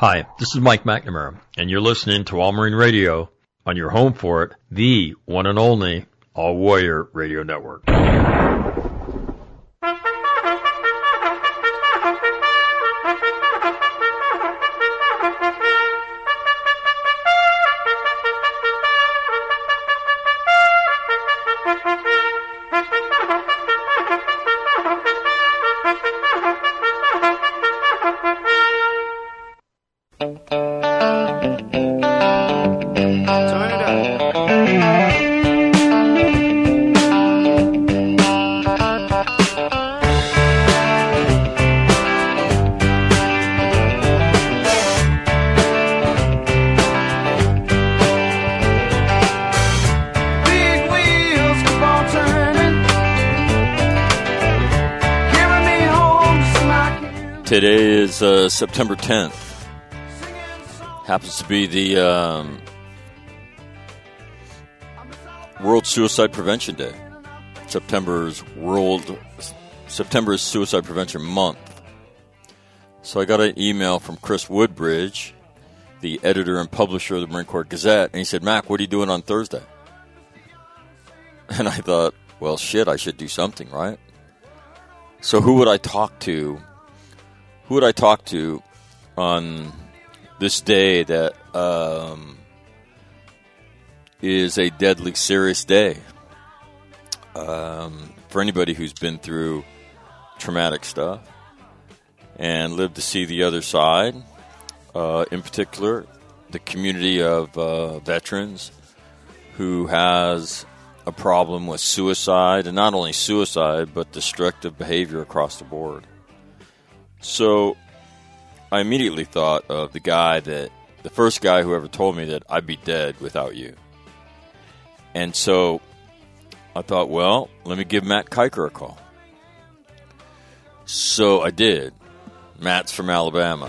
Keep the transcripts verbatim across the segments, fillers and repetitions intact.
Hi, this is Mike McNamara, and you're listening to All Marine Radio on your home for it, the one and only All Warrior Radio Network. Today is uh, September tenth. Happens to be the um, World Suicide Prevention Day. September's World September is Suicide Prevention Month. So I got an email from Chris Woodbridge, the editor and publisher of the Marine Corps Gazette, and he said, "Mac, what are you doing on Thursday?" And I thought, well, shit, I should do something, right? So who would I talk to? Who would I talk to on this day that um, is a deadly serious day um, for anybody who's been through traumatic stuff and lived to see the other side, uh, in particular the community of uh, veterans who has a problem with suicide, and not only suicide but destructive behavior across the board. So I immediately thought of the guy that, the first guy who ever told me that I'd be dead without you. And so I thought, well, let me give Matt Kiker a call. So I did. Matt's from Alabama.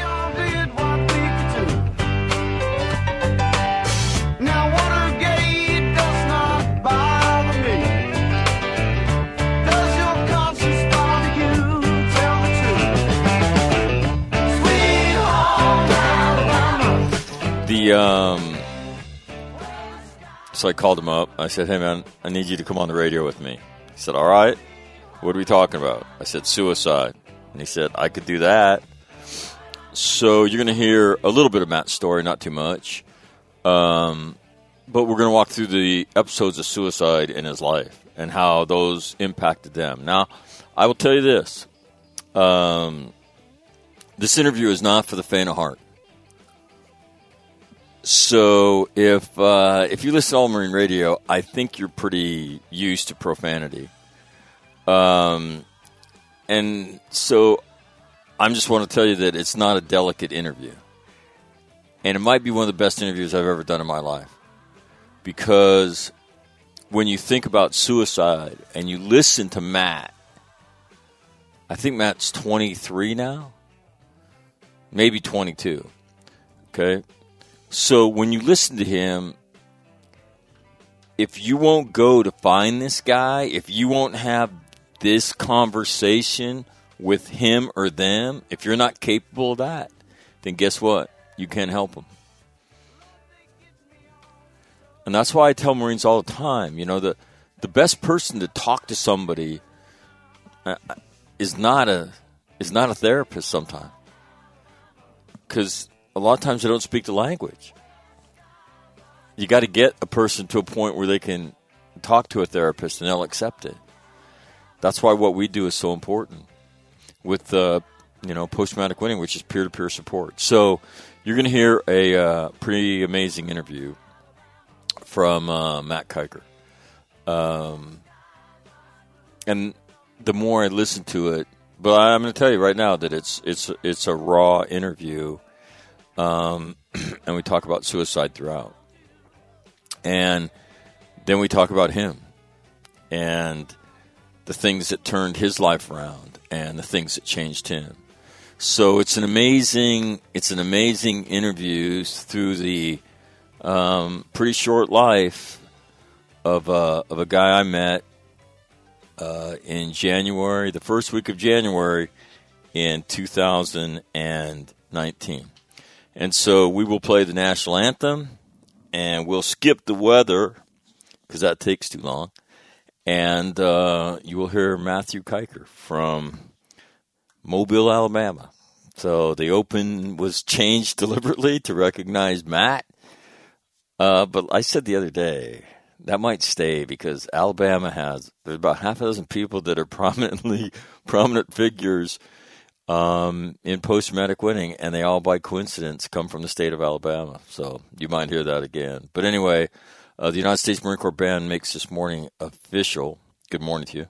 The, um, so I called him up. I said, "Hey, man, I need you to come on the radio with me." He said, "All right. What are we talking about?" I said, "Suicide." And he said, "I could do that." So you're going to hear a little bit of Matt's story, not too much. Um, but we're going to walk through the episodes of suicide in his life and how those impacted them. Now, I will tell you this. Um, this interview is not for the faint of heart. So if uh, if you listen to All Marine Radio, I think you're pretty used to profanity. Um, and so I just want to tell you that it's not a delicate interview. And it might be one of the best interviews I've ever done in my life. Because when you think about suicide and you listen to Matt, I think Matt's twenty-three now, maybe twenty-two, okay? So when you listen to him, if you won't go to find this guy, if you won't have this conversation with him or them, if you're not capable of that, then guess what? You can't help them. And that's why I tell Marines all the time, you know, the, the best person to talk to somebody is not a, is not a therapist sometimes. Because a lot of times they don't speak the language. You got to get a person to a point where they can talk to a therapist and they'll accept it. That's why what we do is so important with uh, you know, post-traumatic winning, which is peer-to-peer support. So you're going to hear a uh, pretty amazing interview from uh, Matt Kiker. Um, and the more I listen to it, but I'm going to tell you right now that it's it's it's a raw interview. Um, and we talk about suicide throughout. And then we talk about him and the things that turned his life around and the things that changed him. So it's an amazing, it's an amazing interview through the um, pretty short life of uh, of a guy I met uh, in January, the first week of January in two thousand nineteen. And so we will play the national anthem, and we'll skip the weather because that takes too long. And uh, you will hear Matthew Kiker from Mobile, Alabama. So the open was changed deliberately to recognize Matt. Uh, but I said the other day, that might stay because Alabama has, there's about half a dozen people that are prominently, prominent figures um, in post-traumatic winning, and they all, by coincidence, come from the state of Alabama. So you might hear that again. But anyway, uh, the United States Marine Corps Band makes this morning official. Good morning to you.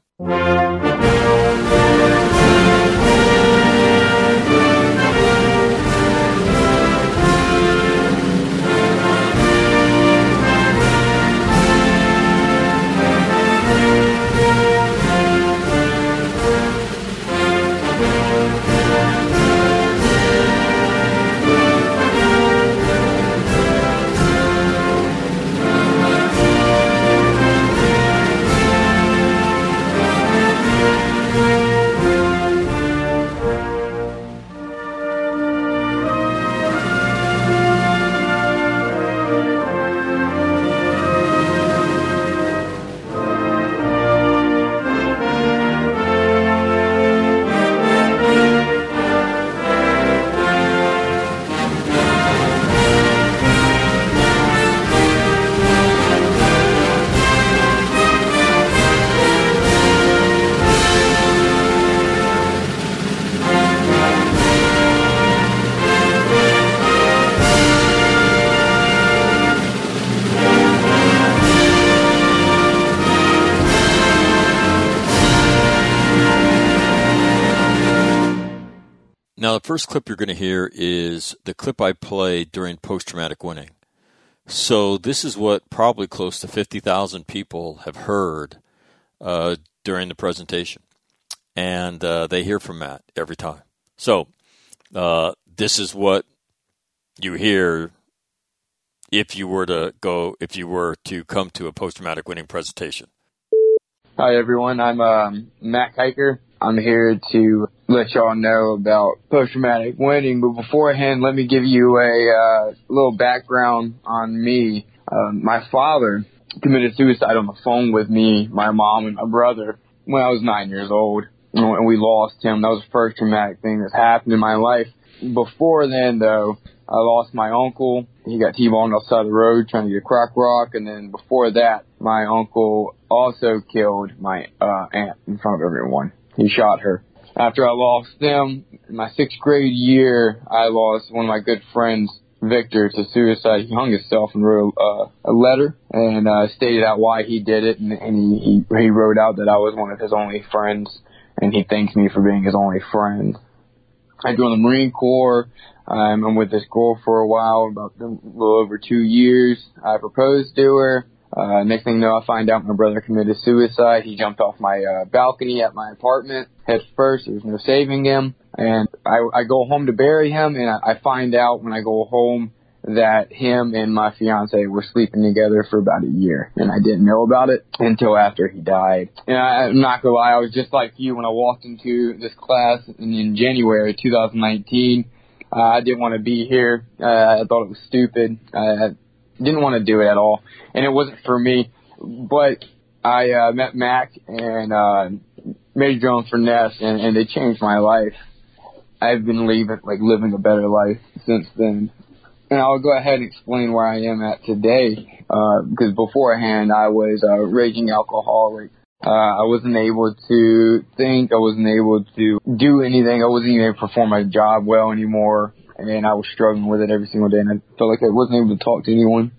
Now, the first clip you're going to hear is the clip I played during post-traumatic winning. So this is what probably close to fifty thousand people have heard uh, during the presentation. And uh, they hear from Matt every time. So uh, this is what you hear if you were to go, if you were to come to a post-traumatic winning presentation. Hi, everyone. I'm um, Matt Kiker. I'm here to let y'all know about post-traumatic winning. But beforehand, let me give you a uh, little background on me. Um, my father committed suicide on the phone with me, my mom, and my brother when I was nine years old. And we lost him. That was the first traumatic thing that's happened in my life. Before then, though, I lost my uncle. He got T-boned off the side of the road trying to get a crack rock. And then before that, my uncle also killed my uh, aunt in front of everyone. He shot her. After I lost them, in my sixth grade year, I lost one of my good friends, Victor, to suicide. He hung himself and wrote uh, a letter and uh, stated out why he did it. And, and he, he, he wrote out that I was one of his only friends, and he thanked me for being his only friend. I joined the Marine Corps. Um, I'm with this girl for a while, about a little over two years. I proposed to her. Uh, next thing you know, I find out my brother committed suicide. He jumped off my uh, balcony at my apartment head first. There was no saving him. And I, I go home to bury him, and I, I find out when I go home that him and my fiance were sleeping together for about a year. And I didn't know about it until after he died. And I, I'm not going to lie, I was just like you when I walked into this class in, in January two thousand nineteen. Uh, I didn't want to be here. Uh, I thought it was stupid. I didn't want to do it at all. And it wasn't for me. But I uh, met Mac and uh, Major General Furness, and, and they changed my life. I've been leaving, like living a better life since then. And I'll go ahead and explain where I am at today. Uh, because beforehand, I was a raging alcoholic. Uh, I wasn't able to think. I wasn't able to do anything. I wasn't even able to perform my job well anymore. And I was struggling with it every single day. And I felt like I wasn't able to talk to anyone.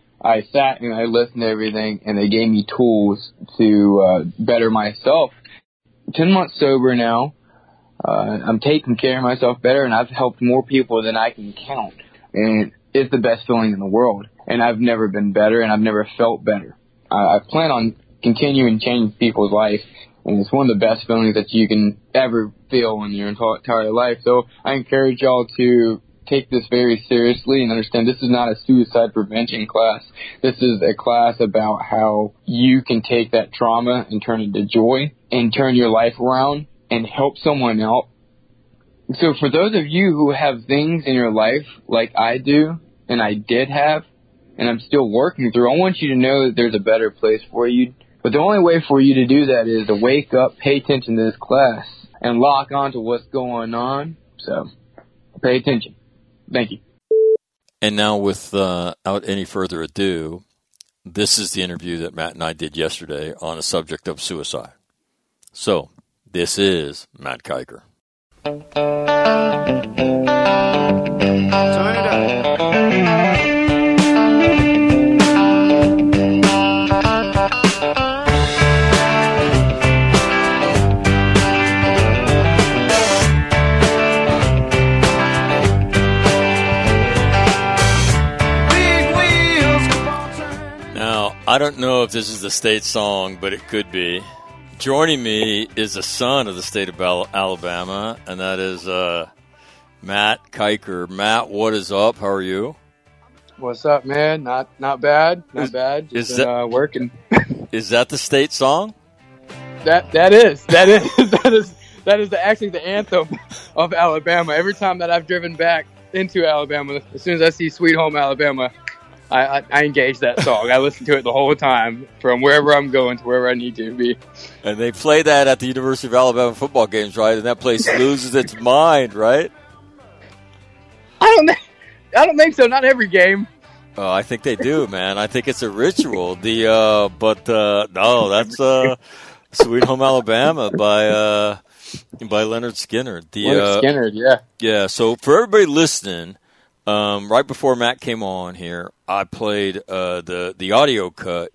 I sat and I listened to everything, and they gave me tools to uh, better myself. Ten months sober now. Uh, I'm taking care of myself better, and I've helped more people than I can count. And it's the best feeling in the world. And I've never been better, and I've never felt better. I, I plan on continuing to change people's life, and it's one of the best feelings that you can ever feel in your entire life. So I encourage y'all to take this very seriously and understand this is not a suicide prevention class. This is a class about how you can take that trauma and turn it to joy and turn your life around and help someone out So for those of you who have things in your life like I do, and I did have, and I'm still working through, I want you to know that there's a better place for you. But the only way for you to do that is to wake up, pay attention to this class, and lock on to what's going on. So pay attention. Thank you. And now, without uh, any further ado, this is the interview that Matt and I did yesterday on the subject of suicide. So, this is Matt Kiker. Turn it up. I don't know if this is the state song, but it could be. Joining me is a son of the state of Alabama, and that is uh, Matt Kiker. Matt, what is up? How are you? What's up, man? Not not bad. Not is, bad. Just is that, uh, working. Is that the state song? That that is that is that is that is the, actually the anthem of Alabama. Every time that I've driven back into Alabama, as soon as I see "Sweet Home Alabama," I, I, I engage that song. I listen to it the whole time from wherever I'm going to wherever I need to be. And they play that at the University of Alabama football games, right? And that place loses its mind, right? I don't think, I don't think so. Not every game. Oh, I think they do, man. I think it's a ritual. The uh, but uh, no, that's uh, "Sweet Home Alabama" by uh, by Leonard Skinner. The Leonard uh, Skinner, yeah, yeah. So for everybody listening. Um, right before Matt came on here, I played uh, the the audio cut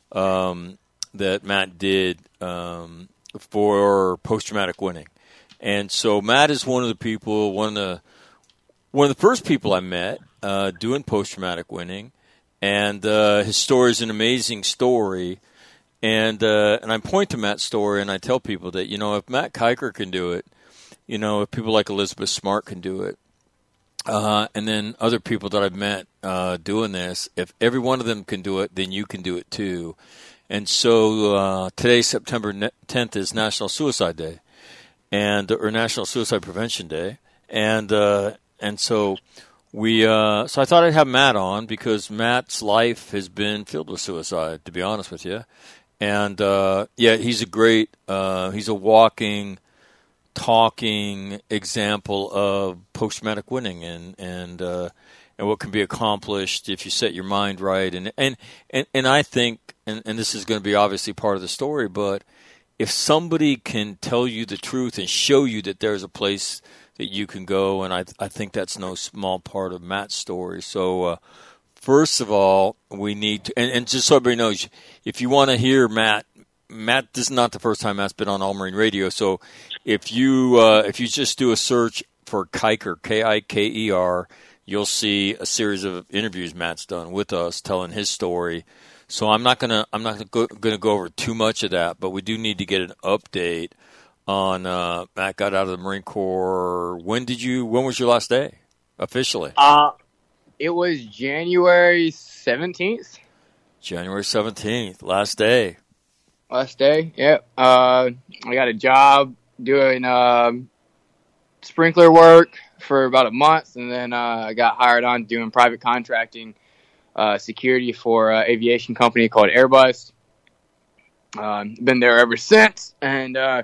um, that Matt did um, for post-traumatic winning, and so Matt is one of the people, one of the one of the first people I met uh, doing post-traumatic winning, and uh, his story is an amazing story, and uh, and I point to Matt's story and I tell people that you know if Matt Kiker can do it, you know if people like Elizabeth Smart can do it. Uh, and then other people that I've met uh, doing this, if every one of them can do it, then you can do it too. And so uh, today, September tenth, is National Suicide Day, and or National Suicide Prevention Day, and uh, and so we uh, so I thought I'd have Matt on because Matt's life has been filled with suicide, to be honest with you, and uh, yeah, he's a great uh, he's a walking. talking example of post-traumatic winning and and uh, and what can be accomplished if you set your mind right and and and, and I think and, and this is going to be obviously part of the story, but if somebody can tell you the truth and show you that there's a place that you can go, and I I think that's no small part of Matt's story. So uh, first of all, we need to and, and just so everybody knows, if you want to hear Matt. Matt, this is not the first time Matt's been on All Marine Radio, so if you uh, if you just do a search for Kiker, K I K E R, you'll see a series of interviews Matt's done with us, telling his story. So I'm not gonna I'm not gonna go, gonna go over too much of that, but we do need to get an update on uh, Matt got out of the Marine Corps. When did you? When was your last day officially? Uh it was January seventeenth. January seventeenth, last day. Last day, yep. Uh, I got a job doing uh, sprinkler work for about a month, and then uh, I got hired on doing private contracting uh, security for an aviation company called Airbus. Uh, been there ever since, and uh,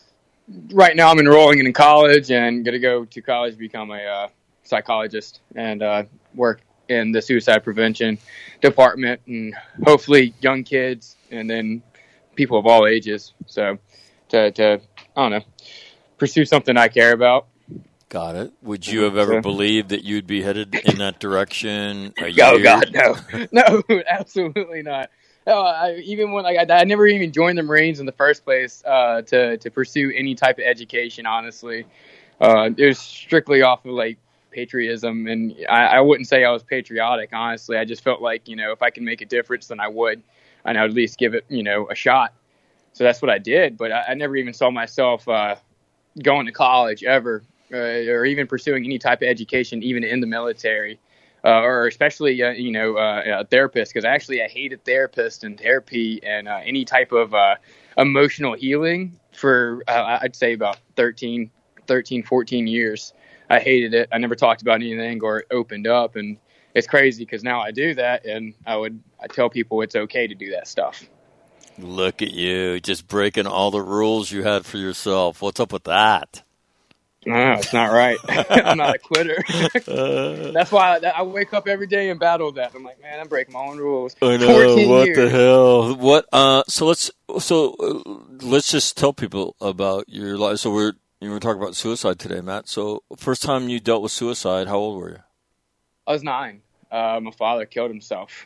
right now I'm enrolling in college and going to go to college to become a uh, psychologist and uh, work in the suicide prevention department, and hopefully young kids, and then people of all ages. So to, to, I don't know, pursue something I care about. Got it. Would you have ever so, believed that you'd be headed in that direction? A oh, year? God, no. No, absolutely not. No, I, even when I, I never even joined the Marines in the first place uh, to, to pursue any type of education, honestly. Uh, it was strictly off of, like, patriotism, and I, I wouldn't say I was patriotic, honestly. I just felt like, you know, if I can make a difference, then I would. And I would at least give it, you know, a shot. So that's what I did. But I, I never even saw myself uh, going to college ever, uh, or even pursuing any type of education, even in the military, uh, or especially, uh, you know, uh, a therapist. Because actually, I hated therapists and therapy and uh, any type of uh, emotional healing for, uh, I'd say, about thirteen, thirteen, fourteen years. I hated it. I never talked about anything or opened up. And it's crazy because now I do that, and I would I tell people it's okay to do that stuff. Look at you, just breaking all the rules you had for yourself. What's up with that? No, it's not right. I'm not a quitter. That's why I, I wake up every day and battle that. I'm like, man, I'm breaking my own rules. I know. fourteen What years. the hell? What? Uh, so let's so uh, let's just tell people about your life. So we're you were talking about suicide today, Matt. So first time you dealt with suicide, how old were you? I was nine. Uh, my father killed himself.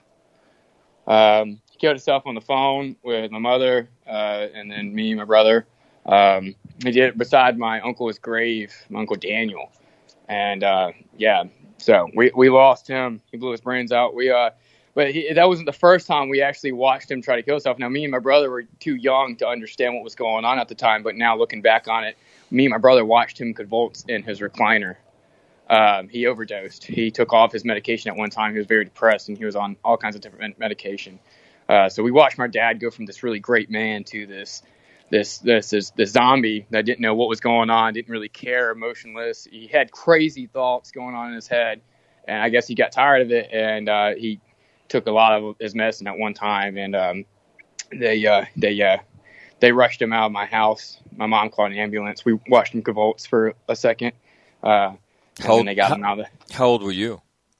Um, he killed himself on the phone with my mother, uh, and then me and my brother. Um, he did it beside my uncle's grave, my uncle Daniel. And, uh, yeah, so we, we lost him. He blew his brains out. We, uh, but he, that wasn't the first time we actually watched him try to kill himself. Now, me and my brother were too young to understand what was going on at the time. But now looking back on it, me and my brother watched him convulse in his recliner. Um, he overdosed. He took off his medication at one time. He was very depressed, and he was on all kinds of different medication. Uh, so we watched my dad go from this really great man to this This, this this this zombie that didn't know what was going on, didn't really care, emotionless. He had crazy thoughts going on in his head, and I guess he got tired of it, and uh, he took a lot of his medicine at one time, and um, they uh, they uh, they rushed him out of my house. My mom called an ambulance. We watched him convulse for a second, uh, and How, then they got how, him out of the. How old were you?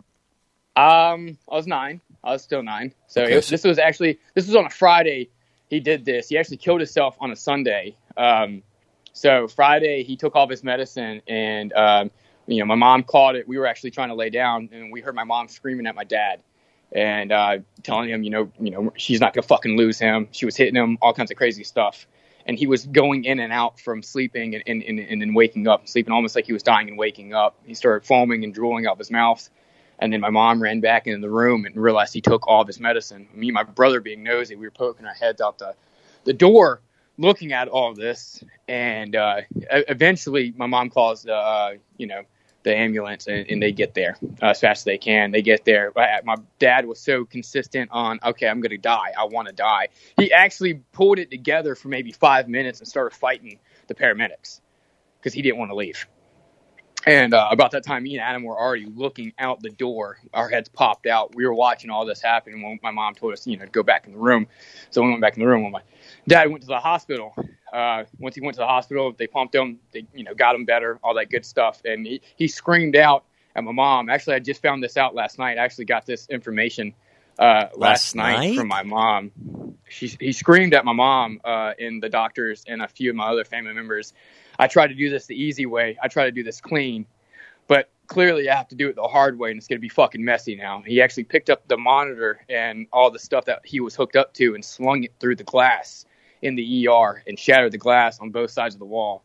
Um, I was nine. I was still nine. So Okay, it was, so- this was actually this was on a Friday. He did this. He actually killed himself on a Sunday. Um, so Friday he took all his medicine, and um, you know my mom called it. We were actually trying to lay down, and we heard my mom screaming at my dad and uh, telling him, you know, you know, she's not gonna fucking lose him. She was hitting him, all kinds of crazy stuff, and he was going in and out from sleeping and and, and, and then waking up, sleeping almost like he was dying and waking up. He started foaming and drooling out of his mouth. And then my mom ran back into the room and realized he took all of his medicine. Me and my brother, being nosy, we were poking our heads out the, the door, looking at all of this. And uh, eventually, my mom calls the uh, you know the ambulance, and, and they get there uh, as fast as they can. They get there. My dad was so consistent on, okay, I'm going to die. I want to die. He actually pulled it together for maybe five minutes and started fighting the paramedics because he didn't want to leave. And uh, about that time, me and Adam were already looking out the door. Our heads popped out. We were watching all this happen. When my mom told us, you know, to go back in the room. So we went back in the room. When my dad went to the hospital, uh, once he went to the hospital, they pumped him. They, you know, got him better, all that good stuff. And he, he screamed out at my mom. Actually, I just found this out last night. I actually got this information uh, last, Last night? night? from my mom. She, he screamed at my mom uh, and the doctors and a few of my other family members. I try to do this the easy way. I try to do this clean, but clearly I have to do it the hard way, and it's going to be fucking messy now. He actually picked up the monitor and all the stuff that he was hooked up to and slung it through the glass in the E R and shattered the glass on both sides of the wall.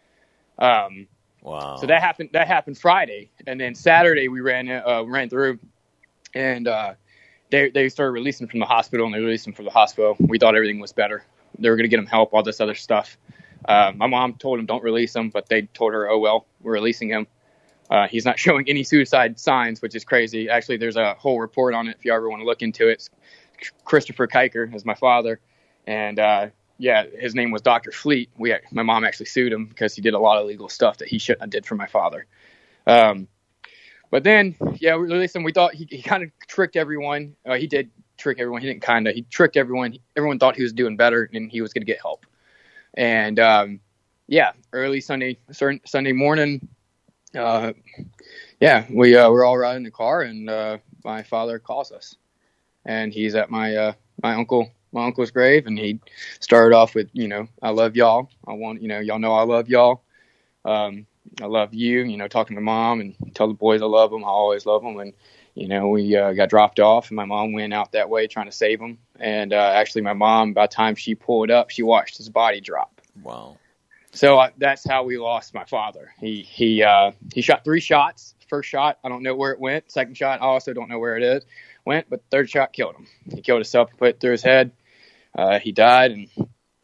Um, Wow. so that happened. That happened Friday, and then Saturday we ran uh, ran through, and uh, they they started releasing from the hospital, and they released him from the hospital. We thought everything was better. They were going to get him help, all this other stuff. Uh, my mom told him don't release him, but they told her, oh well, we're releasing him. Uh, he's not showing any suicide signs, which is crazy. Actually, there's a whole report on it if you ever want to look into it. It's Christopher Kiker is my father, and uh, yeah, his name was Doctor Fleet. We, my mom actually sued him because he did a lot of illegal stuff that he shouldn't have did for my father. Um, but then, yeah, we released him. We thought he, he kind of tricked everyone. Uh, he did trick everyone. He didn't kind of. He tricked everyone. Everyone thought he was doing better, and he was going to get help. And um, yeah, early Sunday Sunday morning, uh, yeah, we uh, we're all riding in the car, and uh, my father calls us, and he's at my uh, my uncle my uncle's grave, and he started off with, you know, I love y'all. I want, you know, y'all know I love y'all. Um, I love you. You know, talking to my mom and tell the boys I love them. I always love them. And you know, we uh, got dropped off, and my mom went out that way trying to save him. And uh, actually, my mom, by the time she pulled up, she watched his body drop. Wow. So uh, that's how we lost my father. He he uh, he shot three shots. First shot, I don't know where it went. Second shot, I also don't know where it is. Went, but third shot killed him. He killed himself and put it through his head. Uh, he died. And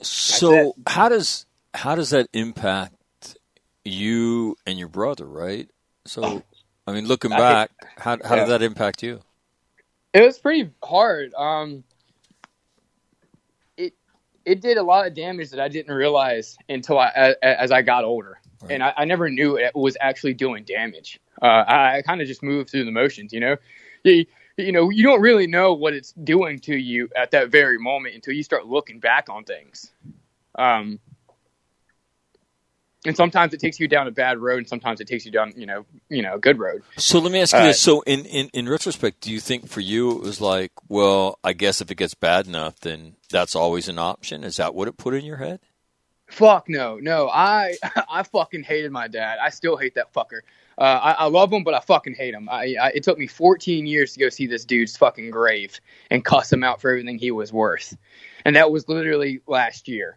so how does how does that impact you and your brother, right? So. I mean, looking back, how how yeah. did that impact you? It was pretty hard. Um, it it did a lot of damage that I didn't realize until I as, as I got older. right. and I, I never knew it was actually doing damage. Uh, I, I kind of just moved through the motions, you know. You, you know, you don't really know what it's doing to you at that very moment until you start looking back on things. Um, and sometimes it takes you down a bad road, and sometimes it takes you down, you know, you know, a good road. So let me ask you uh, this: so in, in, in retrospect, do you think for you it was like, well, I guess if it gets bad enough, then that's always an option? Is that what it put in your head? Fuck no, no. I I fucking hated my dad. I still hate that fucker. Uh, I, I love him, but I fucking hate him. I, I, it took me fourteen years to go see this dude's fucking grave and cuss him out for everything he was worth. And that was literally last year.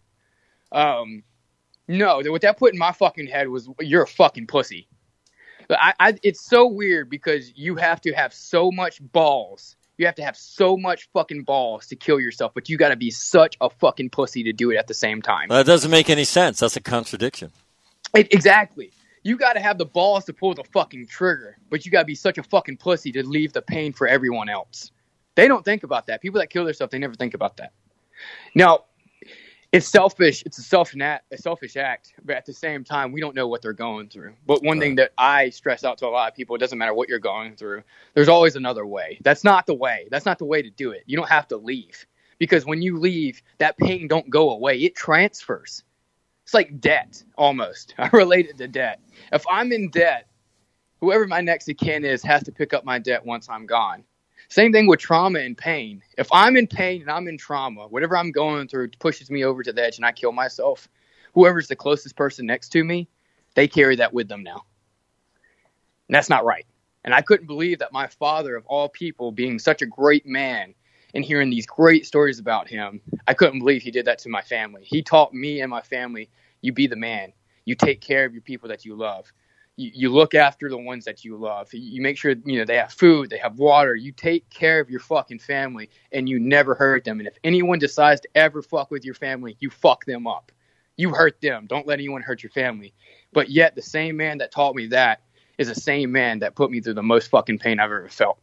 Um, no, what that put in my fucking head was, you're a fucking pussy. But I, I, it's so weird because you have to have so much balls. You have to have so much fucking balls to kill yourself, but you got to be such a fucking pussy to do it at the same time. Well, that doesn't make any sense. That's a contradiction. It, exactly. You got to have the balls to pull the fucking trigger, but you got to be such a fucking pussy to leave the pain for everyone else. They don't think about that. People that kill themselves, they never think about that. Now, it's selfish. It's a selfish act, a selfish act, but at the same time, we don't know what they're going through. But one right. thing that I stress out to a lot of people, it doesn't matter what you're going through. There's always another way. That's not the way. That's not the way to do it. You don't have to leave, because when you leave, that pain don't go away. It transfers. It's like debt, almost. I relate it to debt. If I'm in debt, whoever my next of kin is has to pick up my debt once I'm gone. Same thing with trauma and pain. If I'm in pain and I'm in trauma, whatever I'm going through pushes me over to the edge and I kill myself, whoever's the closest person next to me, they carry that with them now. And that's not right. And I couldn't believe that my father, of all people, being such a great man and hearing these great stories about him, I couldn't believe he did that to my family. He taught me and my family, you be the man. You take care of your people that you love. You, you look after the ones that you love. You make sure, you know, they have food, they have water. You take care of your fucking family, and you never hurt them. And if anyone decides to ever fuck with your family, you fuck them up. You hurt them. Don't let anyone hurt your family. But yet the same man that taught me that is the same man that put me through the most fucking pain I've ever felt.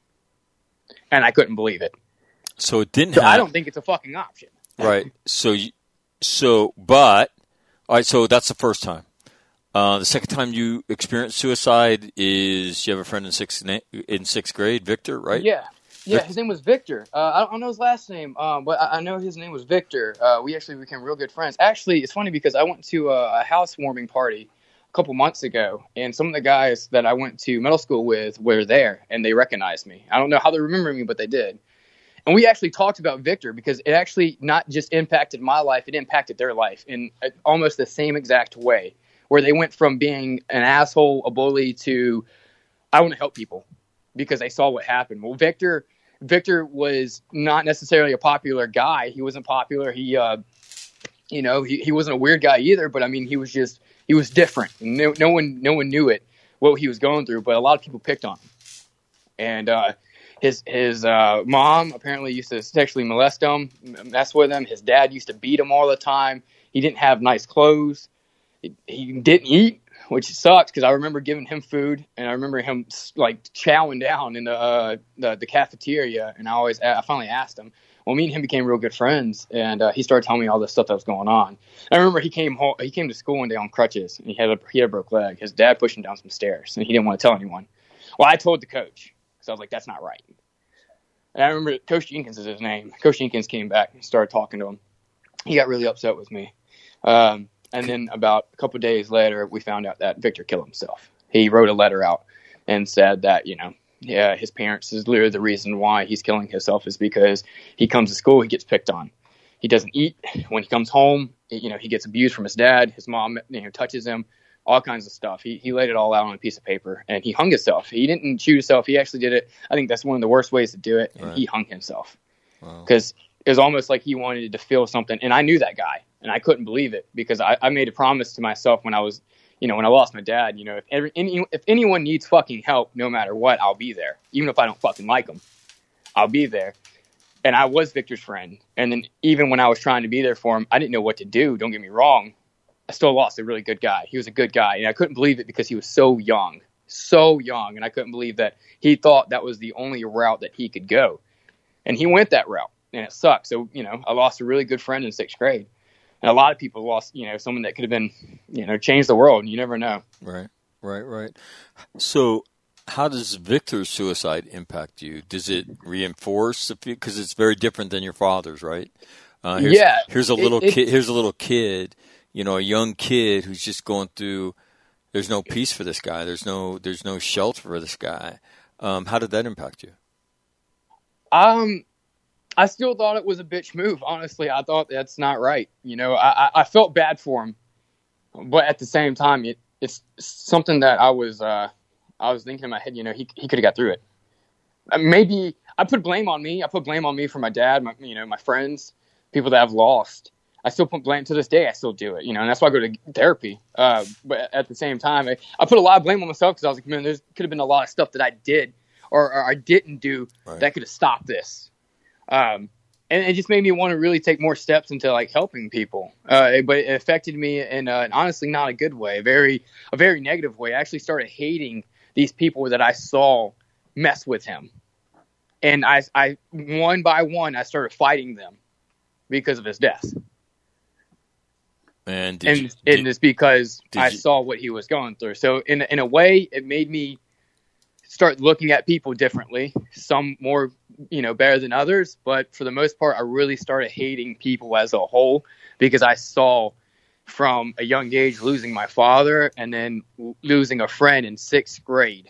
And I couldn't believe it. So it didn't so have... I don't think it's a fucking option. Right. So, you, so, but, all right, so that's the first time. Uh, the second time you experienced suicide is you have a friend in sixth in sixth grade, Victor, right? Yeah, yeah. Vic- his name was Victor. Uh, I don't know his last name, um, but I, I know his name was Victor. Uh, we actually became real good friends. Actually, it's funny because I went to a, a housewarming party a couple months ago, and some of the guys that I went to middle school with were there, and they recognized me. I don't know how they remember me, but they did. And we actually talked about Victor because it actually not just impacted my life, it impacted their life in almost the same exact way. Where they went from being an asshole, a bully, to I want to help people because they saw what happened. Well, Victor, Victor was not necessarily a popular guy. He wasn't popular. He, uh, you know, he, he wasn't a weird guy either. But I mean, he was just he was different. No, no one, no one knew it what he was going through. But a lot of people picked on him. And uh, his his uh, mom apparently used to sexually molest him, mess with him. His dad used to beat him all the time. He didn't have nice clothes. He didn't eat, which sucks because I remember giving him food and I remember him like chowing down in the uh, the, the cafeteria. And I always, I finally asked him. Well, me and him became real good friends, and uh, he started telling me all this stuff that was going on. I remember he came home, he came to school one day on crutches, and he had a he had a broke leg. His dad pushed him down some stairs, and he didn't want to tell anyone. Well, I told the coach, so I was like, "That's not right." And I remember Coach Jenkins is his name. Coach Jenkins came back and started talking to him. He got really upset with me. Um, And then about a couple of days later, we found out that Victor killed himself. He wrote a letter out and said that, you know, yeah, his parents is literally the reason why he's killing himself is because he comes to school, he gets picked on. He doesn't eat. When he comes home, you know, he gets abused from his dad. His mom, you know, touches him, all kinds of stuff. He he laid it all out on a piece of paper, and he hung himself. He didn't shoot himself. He actually did it. I think that's one of the worst ways to do it, and right. He hung himself. Because wow. It was almost like he wanted to feel something, and I knew that guy. And I couldn't believe it because I, I made a promise to myself when I was, you know, when I lost my dad, you know, if every, any, if anyone needs fucking help, no matter what, I'll be there. Even if I don't fucking like them, I'll be there. And I was Victor's friend. And then even when I was trying to be there for him, I didn't know what to do. Don't get me wrong. I still lost a really good guy. He was a good guy. And I couldn't believe it because he was so young, so young. And I couldn't believe that he thought that was the only route that he could go. And he went that route. And it sucked. So, you know, I lost a really good friend in sixth grade. And a lot of people lost, you know, someone that could have been, you know, changed the world. And you never know. Right, right, right. So how does Victor's suicide impact you? Does it reinforce the because it's very different than your father's, right? Uh, here's, yeah. Here's a little it, kid. Here's a little kid. You know, a young kid who's just going through. There's no peace for this guy. There's no. There's no shelter for this guy. Um, how did that impact you? Um, I still thought it was a bitch move. Honestly, I thought that's not right. You know, I, I felt bad for him, but at the same time, it, it's something that I was. Uh, I was thinking in my head, you know, he he could have got through it. Maybe I put blame on me. I put blame on me for my dad, my, you know, my friends, people that I've lost. I still put blame to this day. I still do it, you know, and that's why I go to therapy. Uh, but at the same time, I, I put a lot of blame on myself because I was like, man, there could have been a lot of stuff that I did or, or I didn't do right. that could have stopped this. Um, and it just made me want to really take more steps into like helping people. Uh, but it affected me in uh, an honestly not a good way, a very, a very negative way. I actually started hating these people that I saw mess with him. And I, I, one by one, I started fighting them because of his death. And, did and, you, did, and it's because I you, saw what he was going through. So in, in a way, it made me start looking at people differently, some more, you know, better than others. But for the most part, I really started hating people as a whole because I saw from a young age losing my father and then losing a friend in sixth grade.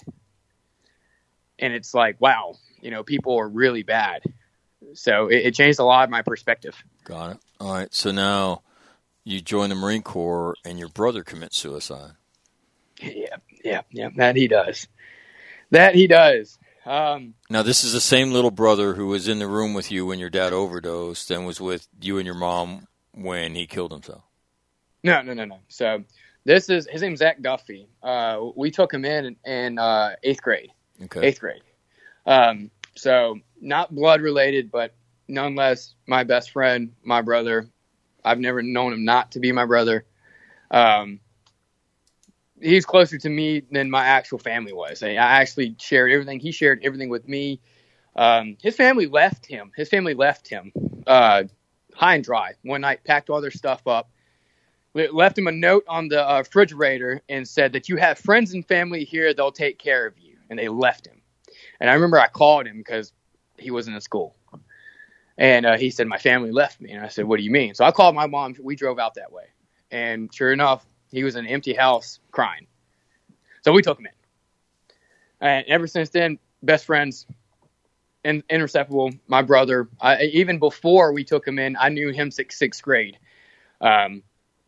And it's like, wow, you know, people are really bad. So it, it changed a lot of my perspective. Got it. All right. So now you join the Marine Corps and your brother commits suicide. Yeah, yeah, yeah. That he does. That he does. Um, now, this is the same little brother who was in the room with you when your dad overdosed and was with you and your mom when he killed himself. No, no, no, no. So this is, his name's Zach Duffy. Uh, we took him in in uh, eighth grade. Okay. Eighth grade. Um, so not blood related, but nonetheless, my best friend, my brother. I've never known him not to be my brother. Um, he's closer to me than my actual family was. I actually shared everything. He shared everything with me. Um, his family left him. His family left him uh, high and dry one night, packed all their stuff up, left him a note on the uh, refrigerator and said that you have friends and family here. They'll take care of you. And they left him. And I remember I called him because he wasn't in school. And uh, he said, my family left me. And I said, what do you mean? So I called my mom. We drove out that way. And sure enough, he was in an empty house crying. So we took him in. And ever since then, best friends, in, inseparable, my brother. I, even before we took him in, I knew him sixth, sixth grade. Um,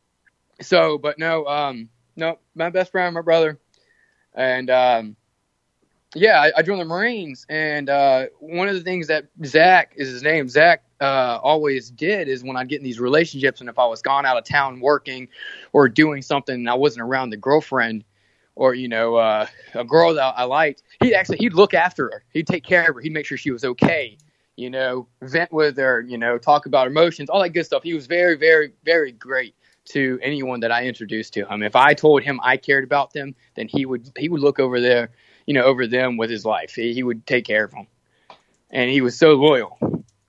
so, but no, um, no, my best friend, my brother. And, um, yeah, I, I joined the Marines, and uh, one of the things that Zach is his name, Zach uh, always did is when I'd get in these relationships, and if I was gone out of town working or doing something and I wasn't around the girlfriend or, you know, uh, a girl that I liked, he'd actually, he'd look after her. He'd take care of her. He'd make sure she was okay, you know, vent with her, you know, talk about emotions, all that good stuff. He was very, very, very great to anyone that I introduced to him. If I told him I cared about them, then he would, he would look over there, you know, over them with his life. He, he would take care of them. And he was so loyal.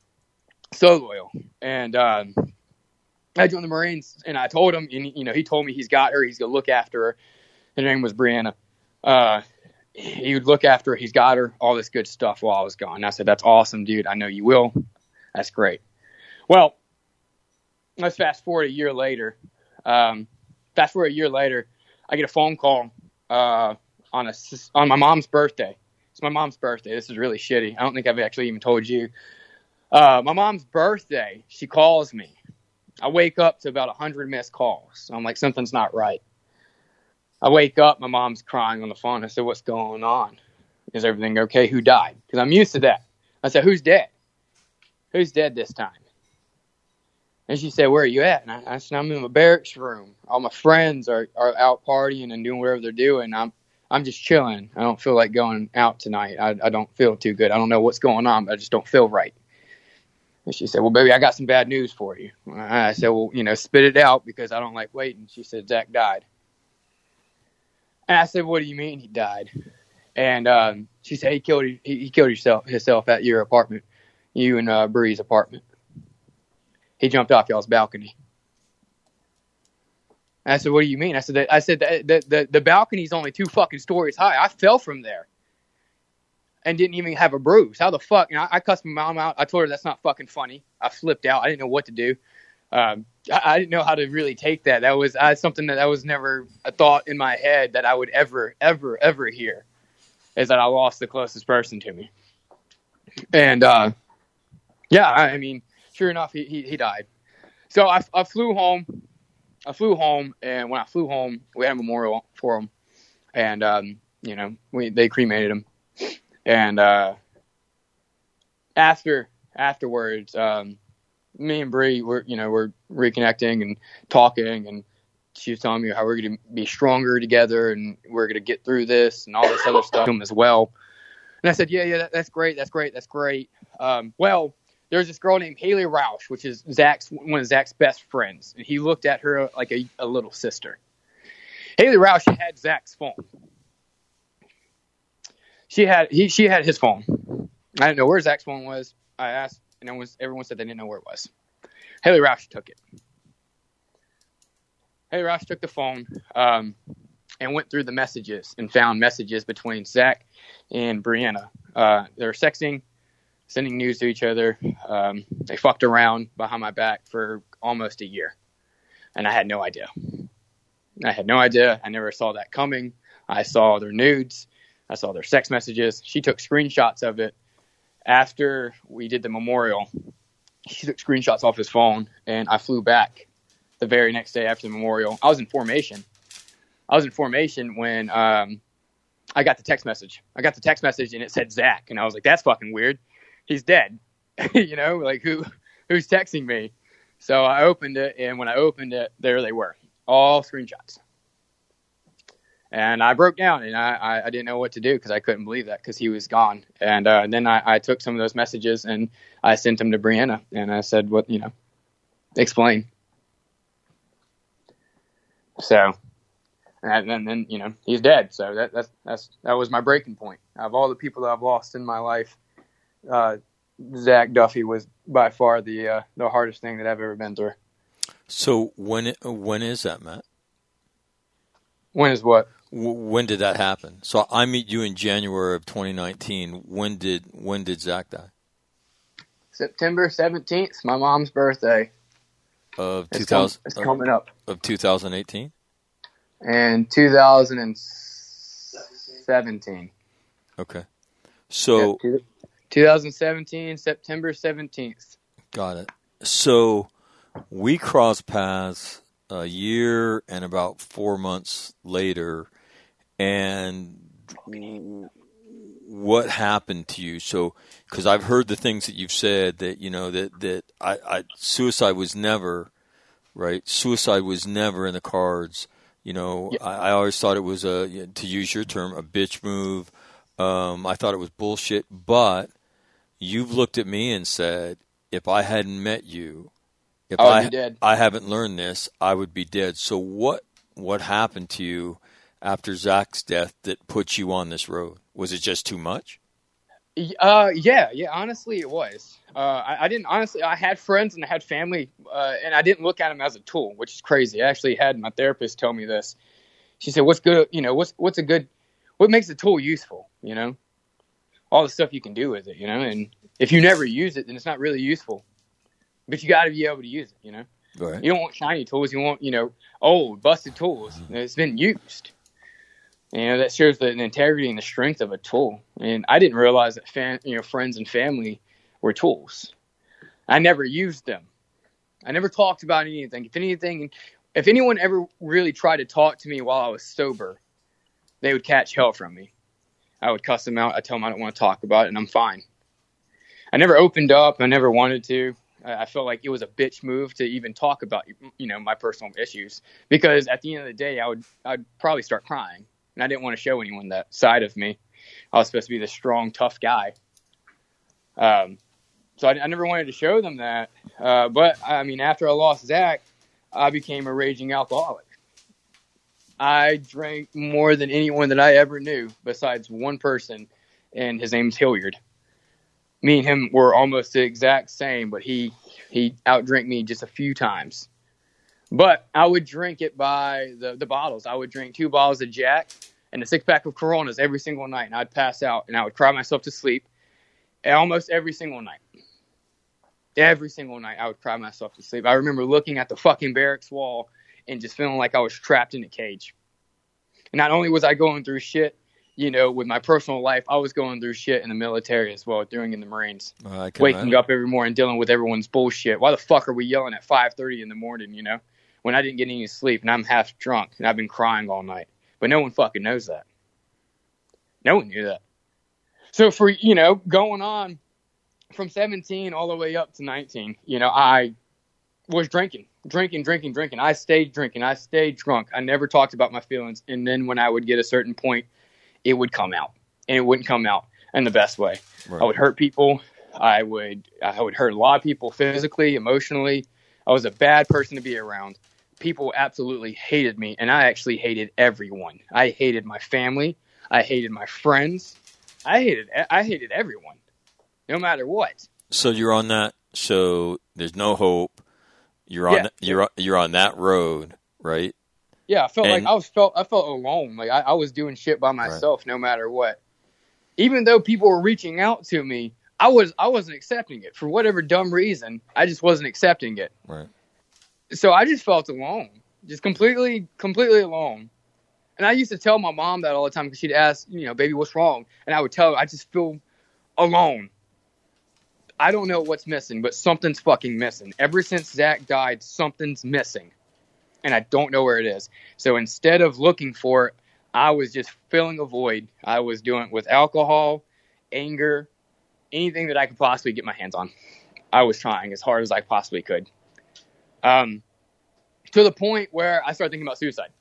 So loyal. And um, I joined the Marines, and I told him, and, you know, he told me he's got her. He's going to look after her. Her name was Brianna. Uh, he would look after her. He's got her. All this good stuff while I was gone. And I said, that's awesome, dude. I know you will. That's great. Well, let's fast forward a year later. Um, fast forward a year later, I get a phone call uh, on a on my mom's birthday. It's my mom's birthday. This is really shitty. I don't think I've actually even told you. Uh, my mom's birthday, she calls me. I wake up to about one hundred missed calls. I'm like, something's not right. I wake up, my mom's crying on the phone. I said, what's going on? Is everything okay? Who died? Because I'm used to that. I said, who's dead? Who's dead this time? And she said, where are you at? And I, I said, I'm in my barracks room. All my friends are, are out partying and doing whatever they're doing. I'm I'm just chilling. I don't feel like going out tonight. I, I don't feel too good. I don't know what's going on, but I just don't feel right. And she said, well, baby, I got some bad news for you. I said, well, you know, spit it out because I don't like waiting. She said, Zach died. And I said, what do you mean he died? And um, she said, he killed he, he killed himself, himself at your apartment, you and uh, Bree's apartment. He jumped off y'all's balcony. And I said, what do you mean? I said, that, I said the, the, the, the balcony's only two fucking stories high. I fell from there and didn't even have a bruise. How the fuck? And I, I cussed my mom out. I told her that's not fucking funny. I flipped out. I didn't know what to do. Um, I, I didn't know how to really take that. That was I, something that, that was never a thought in my head that I would ever, ever, ever hear, is that I lost the closest person to me. And, uh, yeah, I, I mean, sure enough, he, he, he died. So I, I flew home. I flew home, and when I flew home, we had a memorial for him, and um, you know, we they cremated him. And uh, after afterwards, um, me and Bree were you know we're reconnecting and talking, and she was telling me how we're going to be stronger together, and we're going to get through this, and all this other stuff as well. And I said, yeah, yeah, that, that's great, that's great, that's great. Um, well. There's this girl named Haley Roush, which is Zach's one of Zach's best friends, and he looked at her like a, a little sister. Haley Roush had Zach's phone. She had he she had his phone. I didn't know where Zach's phone was. I asked, and everyone, everyone said they didn't know where it was. Haley Roush took it. Haley Roush took the phone um, and went through the messages and found messages between Zach and Brianna. Uh, they were sexting, sending news to each other. Um, they fucked around behind my back for almost a year. And I had no idea. I had no idea. I never saw that coming. I saw their nudes. I saw their sex messages. She took screenshots of it. After we did the memorial, she took screenshots off his phone, and I flew back the very next day after the memorial. I was in formation. I was in formation when um, I got the text message. I got the text message, and it said Zach. And I was like, that's fucking weird. He's dead. you know, like who, who's texting me? So I opened it, and when I opened it, there they were, all screenshots. And I broke down, and I, I, I didn't know what to do because I couldn't believe that because he was gone. And, uh, and then I, I took some of those messages, and I sent them to Brianna, and I said, what, you know, explain. So, and then, then you know, he's dead. So that, that's, that's, that was my breaking point. Of all the people that I've lost in my life, Uh, Zach Duffy was by far the uh, the hardest thing that I've ever been through. So when when is that, Matt? When is what? W- when did that happen? So I meet you in January of twenty nineteen. When did when did Zach die? September seventeenth, my mom's birthday. Of two It's, thousand. com- it's coming up. Of two thousand eighteen. And two thousand seventeen. Okay. So. Yeah, twenty seventeen, September seventeenth. Got it. So we crossed paths a year and about four months later. And what happened to you? So, because I've heard the things that you've said that, you know, that, that I, I, suicide was never, right? Suicide was never in the cards. You know, yeah. I, I always thought it was a, to use your term, a bitch move. Um, I thought it was bullshit, but you've looked at me and said, if I hadn't met you, if I, I, I haven't learned this, I would be dead. So what what happened to you after Zach's death that put you on this road? Was it just too much? Uh, yeah, yeah. Honestly, it was. Uh, I, I didn't honestly. I had friends and I had family, uh, and I didn't look at them as a tool, which is crazy. I actually had my therapist tell me this. She said, "What's good? You know, what's what's a good? What makes a tool useful? You know." All the stuff you can do with it, you know, and if you never use it, then it's not really useful. But you got to be able to use it, you know. Right. You don't want shiny tools. You want, you know, old, busted tools. Mm-hmm. It's been used. You know, that shows the, the integrity and the strength of a tool. And I didn't realize that, fan, you know, friends and family were tools. I never used them. I never talked about anything. If anything, if anyone ever really tried to talk to me while I was sober, they would catch hell from me. I would cuss them out. I tell them I don't want to talk about it, and I'm fine. I never opened up. I never wanted to. I felt like it was a bitch move to even talk about, you know, my personal issues, because at the end of the day, I would I'd probably start crying, and I didn't want to show anyone that side of me. I was supposed to be the strong, tough guy. Um, so I, I never wanted to show them that. Uh, but I mean, after I lost Zach, I became a raging alcoholic. I drank more than anyone that I ever knew, besides one person, and his name's Hilliard. Me and him were almost the exact same, but he he outdrank me just a few times. But I would drink it by the, the bottles. I would drink two bottles of Jack and a six pack of Coronas every single night, and I'd pass out and I would cry myself to sleep almost every single night. Every single night I would cry myself to sleep. I remember looking at the fucking barracks wall and just feeling like I was trapped in a cage. And not only was I going through shit, you know, with my personal life, I was going through shit in the military as well, during in the Marines. Uh, Waking imagine. up every morning, dealing with everyone's bullshit. Why the fuck are we yelling at five thirty in the morning, you know, when I didn't get any sleep and I'm half drunk and I've been crying all night? But no one fucking knows that. No one knew that. So for, you know, going on from seventeen all the way up to nineteen, you know, I was drinking, drinking, drinking, drinking. I stayed drinking. I stayed drunk. I never talked about my feelings. And then when I would get a certain point, it would come out, and it wouldn't come out in the best way. Right. I would hurt people. I would, I would hurt a lot of people physically, emotionally. I was a bad person to be around. People absolutely hated me, and I actually hated everyone. I hated my family. I hated my friends. I hated, I hated everyone, no matter what. So you're on that. So there's no hope. You're on. Yeah. The, you're you're on that road, right? Yeah, I felt And- like I was felt I felt alone. Like I, I was doing shit by myself, no matter what. Even though people were reaching out to me, I was I wasn't accepting it for whatever dumb reason. I just wasn't accepting it. Right. So I just felt alone, just completely, completely alone. And I used to tell my mom that all the time because she'd ask, you know, baby, what's wrong? And I would tell her, I just feel alone. I don't know what's missing, but something's fucking missing. Ever since Zach died, something's missing. And I don't know where it is. So instead of looking for it, I was just filling a void. I was doing it with alcohol, anger, anything that I could possibly get my hands on. I was trying as hard as I possibly could. Um, to the point where I started thinking about suicide.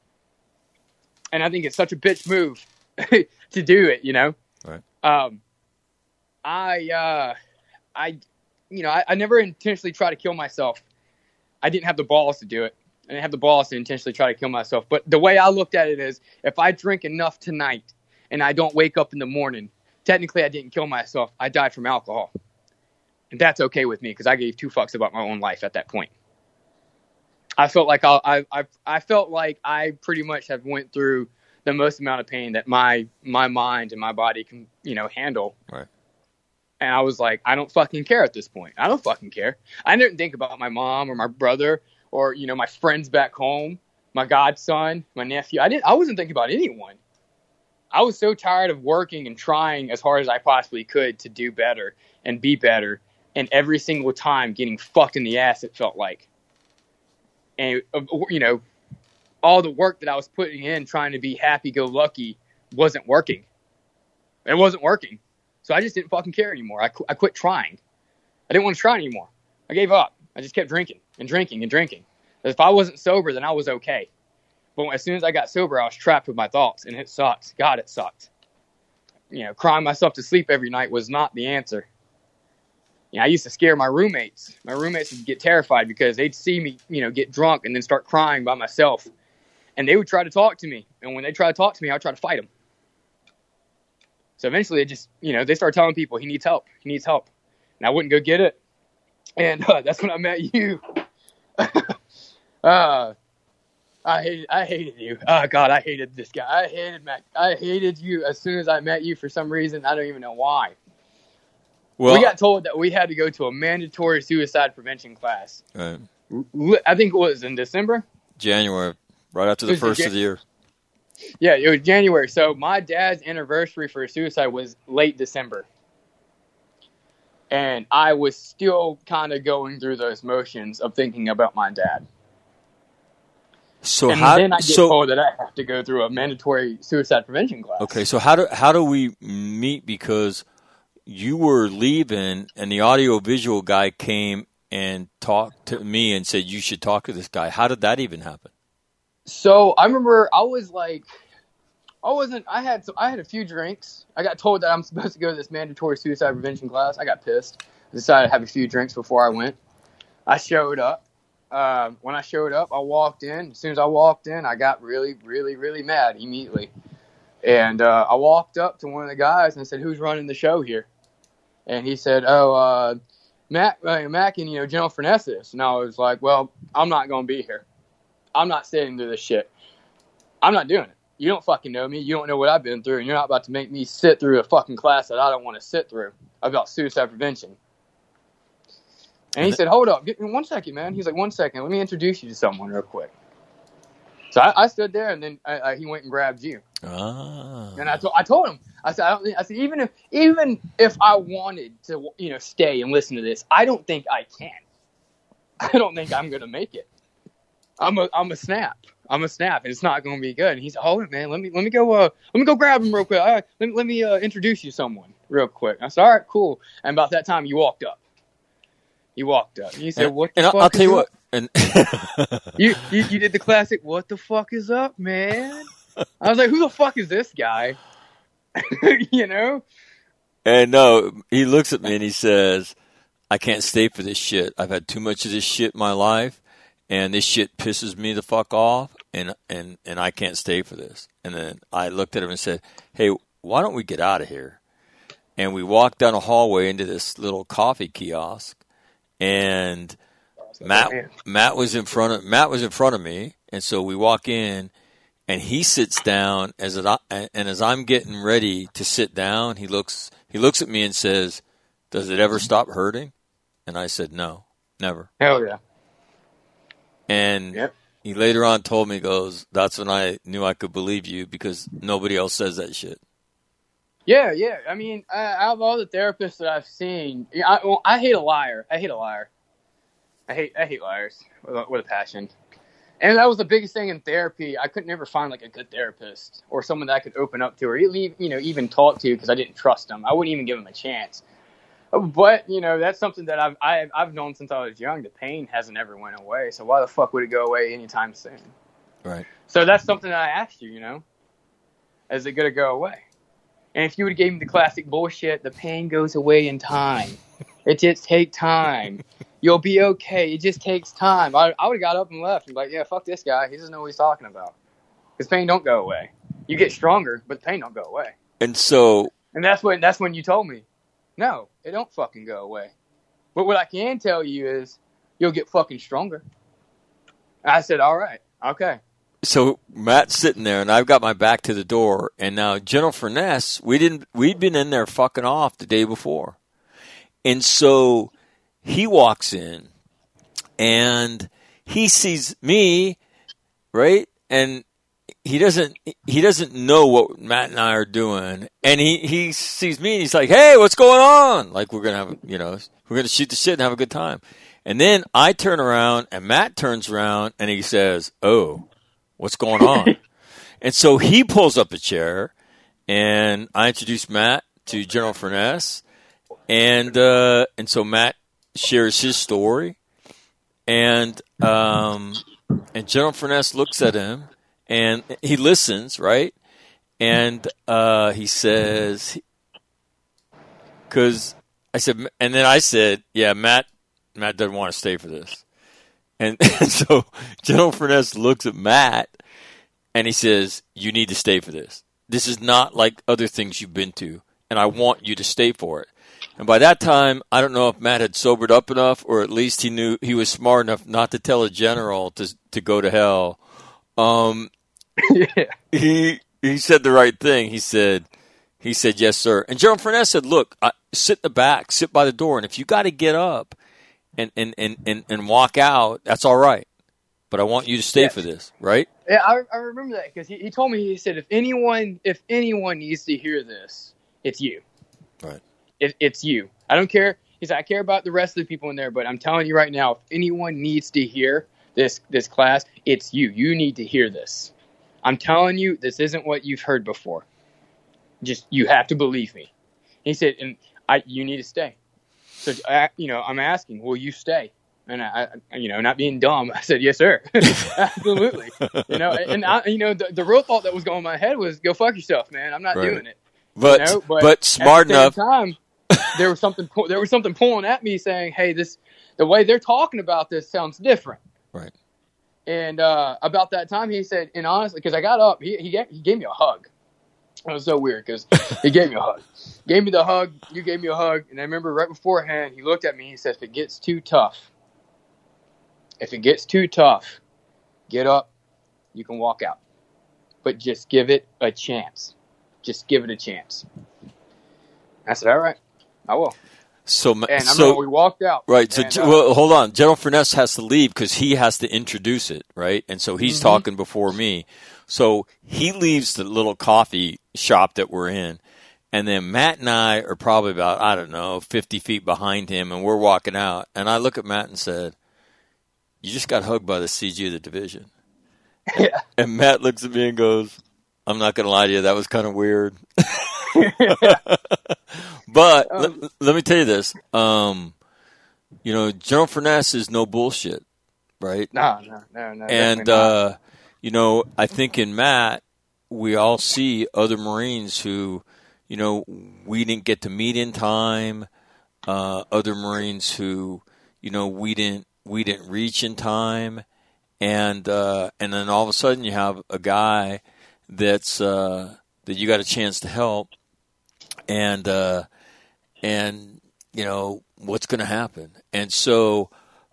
And I think it's such a bitch move to do it, you know? Right. Um, I, uh, I, you know, I, I never intentionally tried to kill myself. I didn't have the balls to do it. I didn't have the balls to intentionally try to kill myself. But the way I looked at it is, if I drink enough tonight and I don't wake up in the morning, technically I didn't kill myself. I died from alcohol. And that's okay with me because I gave two fucks about my own life at that point. I felt like I, I, I, I felt like I pretty much have went through the most amount of pain that my, my mind and my body can, you know, handle. Right. And I was like, I don't fucking care at this point. I don't fucking care. I didn't think about my mom or my brother or, you know, my friends back home, my godson, my nephew. I didn't, I wasn't thinking about anyone. I was so tired of working and trying as hard as I possibly could to do better and be better. And every single time getting fucked in the ass, it felt like. And, you know, all the work that I was putting in trying to be happy-go-lucky wasn't working. It wasn't working. So I just didn't fucking care anymore. I, qu- I quit trying. I didn't want to try anymore. I gave up. I just kept drinking and drinking and drinking. If I wasn't sober, then I was okay. But as soon as I got sober, I was trapped with my thoughts, and it sucked. God, it sucked. You know, crying myself to sleep every night was not the answer. You know, I used to scare my roommates. My roommates would get terrified because they'd see me, you know, get drunk and then start crying by myself. And they would try to talk to me. And when they try to talk to me, I would try to fight them. So eventually, it just, you know, they started telling people, he needs help. He needs help. And I wouldn't go get it. And uh, that's when I met you. uh, I hated, I hated you. Oh, God, I hated this guy. I hated Mac. I hated you as soon as I met you for some reason. I don't even know why. Well, we got told that we had to go to a mandatory suicide prevention class. right. I think it was in December. January, right after the It was first Jan- of the year. Yeah, it was January. So my dad's anniversary for suicide was late December. And I was still kind of going through those motions of thinking about my dad. So and how? then I get so told that I have to go through a mandatory suicide prevention class. okay. So how do how do we meet? Because you were leaving, and the audio visual guy came and talked to me and said you should talk to this guy. How did that even happen? So I remember I was like, I wasn't. I had so I had a few drinks. I got told that I'm supposed to go to this mandatory suicide prevention class. I got pissed. I decided to have a few drinks before I went. I showed up. Uh, when I showed up, I walked in. As soon as I walked in, I got really, really, really mad immediately. And uh, I walked up to one of the guys and I said, "Who's running the show here?" And he said, "Oh, uh, Mac, uh, Mac and, you know, General Finesse this. And I was like, well, I'm not going to be here. I'm not sitting through this shit. I'm not doing it. You don't fucking know me. You don't know what I've been through. And you're not about to make me sit through a fucking class that I don't want to sit through about suicide prevention. And he said, hold up. Give me one second, man. He's like, one second. Let me introduce you to someone real quick. So I, I stood there, and then I, I, he went and grabbed you. Ah. And I, to, I told him, I said, I, don't think, I said, even if even if I wanted to, you know, stay and listen to this, I don't think I can. I don't think I'm gonna make it. I'm a I'm a snap. I'm a snap, and it's not gonna be good. And he's, hold it, man. Let me let me go. Uh, let me go grab him real quick. All right, let me let me uh, introduce you to someone real quick. I said, all right, cool. And about that time, you walked up. You walked up. And you said, and, what? The and fuck I'll tell you up? what. And you, you you did the classic. What the fuck is up, man? I was like, who the fuck is this guy? You know? And no, he looks at me and he says, I can't stay for this shit. I've had too much of this shit in my life, and this shit pisses me the fuck off, and, and, and I can't stay for this. And then I looked at him and said, hey, why don't we get out of here? And we walked down a hallway into this little coffee kiosk, and Matt Matt was in front of Matt was in front of me, and so we walk in, and he sits down as it, and as I'm getting ready to sit down, he looks he looks at me and says, "Does it ever stop hurting?" And I said, "No, never." Hell yeah. And yep. He later on told me, goes, "That's when I knew I could believe you, because nobody else says that shit." Yeah, yeah. I mean, uh, out of all the therapists that I've seen, I, well, I hate a liar. I hate a liar. I hate I hate liars with a, with a passion. And that was the biggest thing in therapy. I could never find like a good therapist or someone that I could open up to or you know even talk to because I didn't trust them. I wouldn't even give them a chance. But you know that's something that I've I've, I've known since I was young. The pain hasn't ever went away. So why the fuck would it go away anytime soon? Right. So that's something that I asked you. You know, is it gonna go away? And if you would have gave me the classic bullshit, the pain goes away in time. It just takes time. You'll be okay. It just takes time. I, I would have got up and left and be like, yeah, fuck this guy. He doesn't know what he's talking about. Because pain don't go away. You get stronger, but the pain don't go away. And so... And that's when that's when you told me, no, it don't fucking go away. But what I can tell you is you'll get fucking stronger. I said, all right, okay. So Matt's sitting there, and I've got my back to the door. And now General Finesse, we didn't, we'd been in there fucking off the day before. And so... he walks in, and he sees me, right? And he doesn't he doesn't know what Matt and I are doing. And he, he sees me, and he's like, hey, what's going on? Like, we're going to have, you know, we're going to shoot the shit and have a good time. And then I turn around, and Matt turns around, and he says, oh, what's going on? And so he pulls up a chair, and I introduce Matt to General Finesse. And, uh, and so Matt shares his story, and um, and General Finesse looks at him, and he listens, right? And uh, he says, because I said, and then I said, yeah, Matt, Matt doesn't want to stay for this, and, and so General Finesse looks at Matt, and he says, you need to stay for this. This is not like other things you've been to, and I want you to stay for it. And by that time, I don't know if Matt had sobered up enough, or at least he knew he was smart enough not to tell a general to to go to hell. Um, yeah. He he said the right thing. He said, he said, yes, sir. And General Finesse said, look, I, sit in the back, sit by the door, and if you got to get up and, and, and, and, and walk out, that's all right. But I want you to stay yes. for this, right? Yeah, I, I remember that because he, he told me, he said, if anyone if anyone needs to hear this, it's you. Right. It, it's you. I don't care. He said, I care about the rest of the people in there, but I'm telling you right now, if anyone needs to hear this this class, it's you. You need to hear this. I'm telling you, this isn't what you've heard before. Just, you have to believe me. He said, and I, you need to stay. So, I, you know, I'm asking, will you stay? And I, I, you know, not being dumb, I said, yes, sir. Absolutely. You know, and I, you know, the, the real thought that was going in my head was, go fuck yourself, man. I'm not right. doing it. But, you know? but but smart at the same enough. Time, there was something, there was something pulling at me saying, hey, this, the way they're talking about this sounds different. Right. And uh, about that time, he said, and honestly, because I got up, he he gave, he gave me a hug. It was so weird because he gave me a hug. Gave me the hug. You gave me a hug. And I remember right beforehand, he looked at me. He said, if it gets too tough, if it gets too tough, get up. You can walk out. But just give it a chance. Just give it a chance. I said, all right, I will. So, and I so remember we walked out. Right. So, and, uh, well, hold on. General Furness has to leave because he has to introduce it, right? And so he's mm-hmm. talking before me. So he leaves the little coffee shop that we're in. And then Matt and I are probably about, I don't know, fifty feet behind him, and we're walking out. And I look at Matt and said, you just got hugged by the C G of the division. Yeah. And Matt looks at me and goes, I'm not going to lie to you, that was kind of weird. But um, let, let me tell you this. Um, you know, General Furness is no bullshit, right? No, no, no, no. And, uh, you know, I think in Matt, we all see other Marines who, you know, we didn't get to meet in time, uh, other Marines who, you know, we didn't we didn't reach in time. And uh, and then all of a sudden you have a guy that's uh, that you got a chance to help. And, uh, and you know, what's going to happen? And so,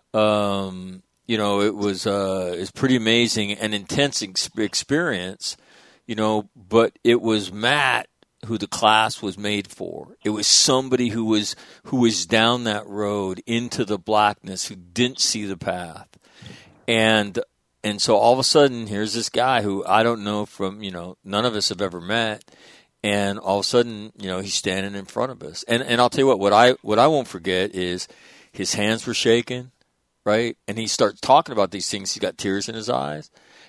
um, you know, it was uh, it's pretty amazing and intense ex- experience, you know, but it was Matt who the class was made for. It was somebody who was who was down that road into the blackness, who didn't see the path. And and so all of a sudden, here's this guy who I don't know from, you know, none of us have ever met. And all of a sudden, you know, he's standing in front of us. And and I'll tell you what, what I what I won't forget is his hands were shaking, right? And he starts talking about these things. He's got tears in his eyes.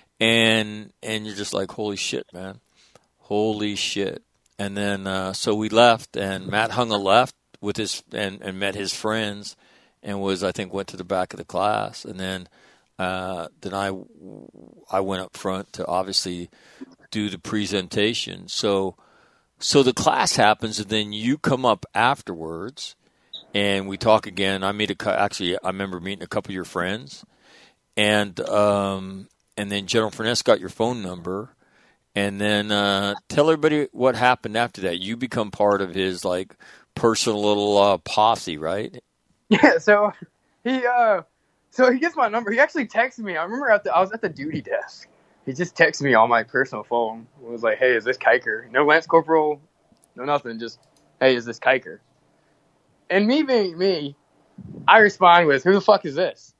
And and you're just like, holy shit, man. Holy shit. And then uh, so we left, and Matt hung a left with his and, and met his friends, and was I think went to the back of the class, and then uh, then I I went up front to obviously do the presentation. So so the class happens, and then you come up afterwards, and we talk again. I meet a actually I remember meeting a couple of your friends, and um, and then General Furness got your phone number. And then uh, tell everybody what happened after that. You become part of his like personal little uh, posse, right? Yeah. So he, uh, so he gets my number. He actually texted me. I remember at the, I was at the duty desk. He just texted me on my personal phone. It was like, "Hey, is this Kiker?" No Lance Corporal, no nothing. Just, "Hey, is this Kiker?" And me being me, I respond with, "Who the fuck is this?"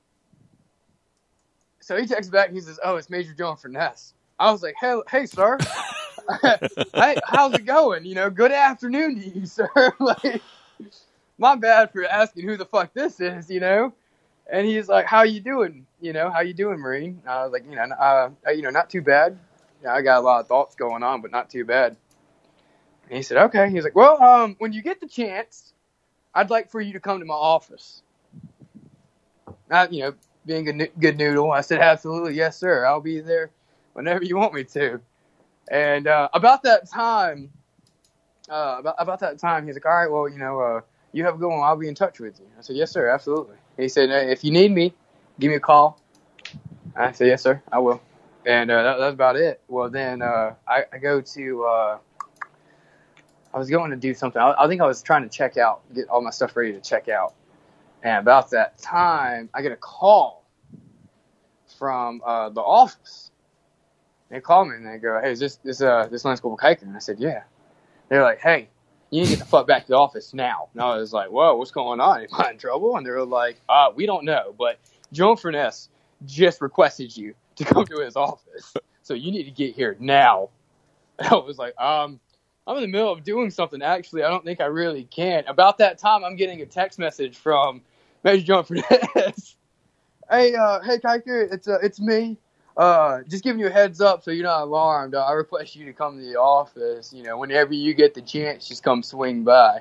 So he texts back. And he says, "Oh, it's Major General Furness." I was like, hey, hey, sir, hey, how's it going? You know, good afternoon to you, sir. Like, my bad for asking who the fuck this is, you know? And he's like, how you doing? You know, how you doing, Marine? And I was like, you know, uh, you know, not too bad. You know, I got a lot of thoughts going on, but not too bad. And he said, okay. He's like, well, um, when you get the chance, I'd like for you to come to my office. Not, you know, being a good noodle, I said, absolutely, yes, sir. I'll be there whenever you want me to. And uh, about that time, uh, about, about that time, he's like, all right, well, you know, uh, you have a good one. I'll be in touch with you. I said, yes, sir, absolutely. He said, if you need me, give me a call. I said, yes, sir, I will. And uh, that, that's about it. Well, then uh, I, I go to, uh, I was going to do something. I, I think I was trying to check out, get all my stuff ready to check out. And about that time, I get a call from uh, the office. They call me and they go, hey, is this this uh this Lance Corporal Kiker? And I said, yeah. They're like, hey, you need to get the fuck back to the office now. And I was like, whoa, what's going on? Am I in trouble? And they were like, uh, we don't know, but General Furness just requested you to come to his office, so you need to get here now. And I was like, um, I'm in the middle of doing something. Actually, I don't think I really can. About that time, I'm getting a text message from Major General Furness. hey, uh, hey, Kiker, it's uh, it's me. Uh, just giving you a heads up so you're not alarmed. Uh, I request you to come to the office. You know, whenever you get the chance, just come swing by.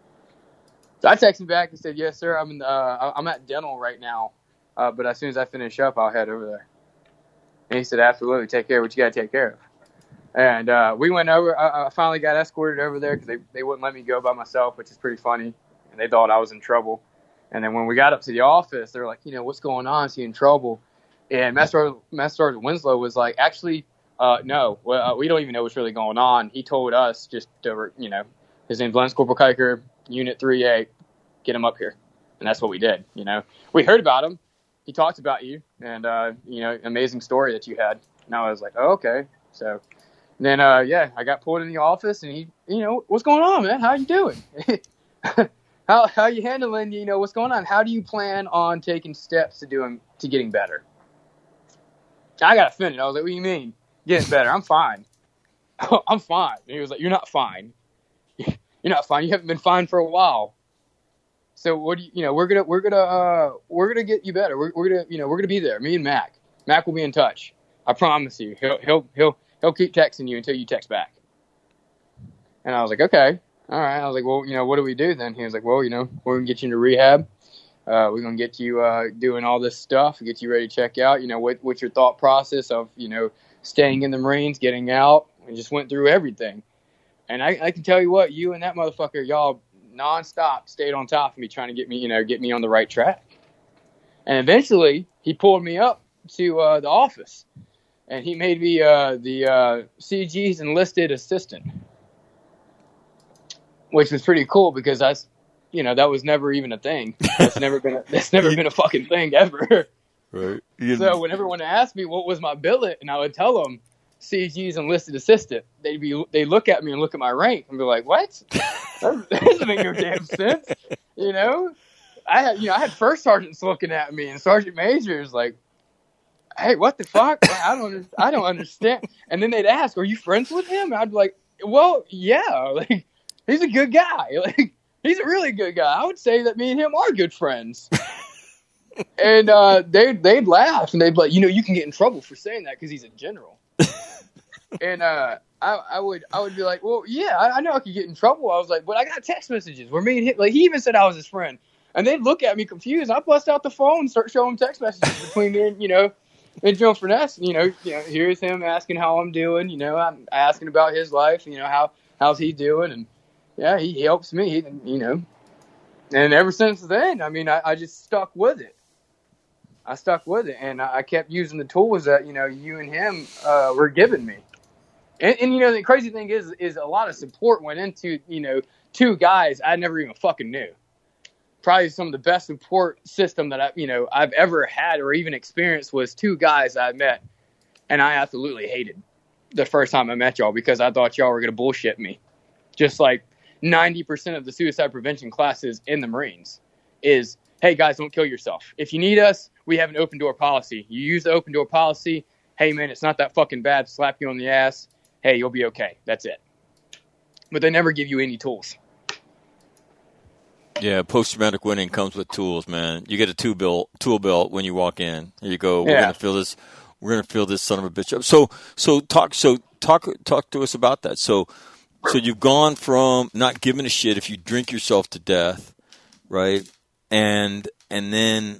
So I texted him back and said, yes, sir. I'm in the, uh, I'm at dental right now. Uh, but as soon as I finish up, I'll head over there. And he said, absolutely, take care of what you got to take care of. And uh, we went over. I, I finally got escorted over there because they, they wouldn't let me go by myself, which is pretty funny. And they thought I was in trouble. And then when we got up to the office, they were like, you know, what's going on? Is he in trouble? And Master Master Sergeant Winslow was like, actually, Uh, no, well, uh, we don't even know what's really going on. He told us just to, you know, his name's Lance Corporal Kiker, Unit three A, get him up here. And that's what we did, you know. We heard about him. He talked about you and, uh, you know, amazing story that you had. And I was like, oh, okay. So then, uh, yeah, I got pulled in the office and he, you know, what's going on, man? How you doing? how how you handling, you know, what's going on? How do you plan on taking steps to doing, to getting better? I got offended. I was like, what do you mean? Getting better? I'm fine. I'm fine. And he was like, you're not fine. You're not fine. You haven't been fine for a while. So what do you, you know, we're gonna, we're gonna, uh, we're gonna get you better. We're, we're gonna, you know, we're gonna be there. Me and Mac. Mac will be in touch. I promise you. He'll, he'll, he'll, he'll keep texting you until you text back. And I was like, okay, all right. I was like, well, you know, what do we do then? He was like, well, you know, we're gonna get you into rehab. Uh, we're gonna get you uh, doing all this stuff, get you ready to check out. You know, what, what's your thought process of, you know, staying in the Marines, getting out? We just went through everything. And I, I can tell you what, you and that motherfucker, y'all nonstop stayed on top of me, trying to get me, you know, get me on the right track. And eventually, he pulled me up to uh, the office, and he made me uh, the uh, C G's enlisted assistant, which was pretty cool because that's, you know, that was never even a thing. That's never been, a, that's never been a fucking thing ever. Right. So when everyone asked me what was my billet, and I would tell them C G's enlisted assistant, they'd be, they look at me and look at my rank and be like, "What? That doesn't make no damn sense." You know, I had, you know, I had first sergeants looking at me and sergeant majors like, "Hey, what the fuck? I don't, I don't understand." And then they'd ask, "Are you friends with him?" I'd be like, "Well, yeah, like he's a good guy. Like he's a really good guy. I would say that me and him are good friends." And uh, they they'd laugh and they'd be like, "You know, you can get in trouble for saying that because he's a general." And uh, I, I would I would be like, well, yeah, I, I know I could get in trouble. I was like, but I got text messages where me and him, like he even said I was his friend. And they'd look at me confused. I bust out the phone and start showing text messages between me and, you know, and Joe Furness. You know, you know, here's him asking how I'm doing. You know, I'm asking about his life. You know, how how's he doing? And yeah, he, he helps me. He, you know, and ever since then, I mean, I, I just stuck with it. I stuck with it, and I, I kept using the tools that, you know, you and him uh, were giving me. And, and, you know, the crazy thing is, is a lot of support went into, you know, two guys I never even fucking knew. Probably some of the best support system that I, you know, I've ever had or even experienced was two guys I met, and I absolutely hated the first time I met y'all because I thought y'all were going to bullshit me. Just like ninety percent of the suicide prevention classes in the Marines is, hey, guys, don't kill yourself. If you need us, we have an open door policy. You use the open door policy. Hey, man, it's not that fucking bad. Slap you on the ass. Hey, you'll be okay. That's it. But they never give you any tools. Yeah, post-traumatic winning comes with tools, man. You get a tool belt, tool belt when you walk in. Here you go. We're Yeah. gonna fill this. We're gonna fill this son of a bitch up. So, so talk. So talk. Talk to us about that. So, so you've gone from not giving a shit if you drink yourself to death, right? And and then.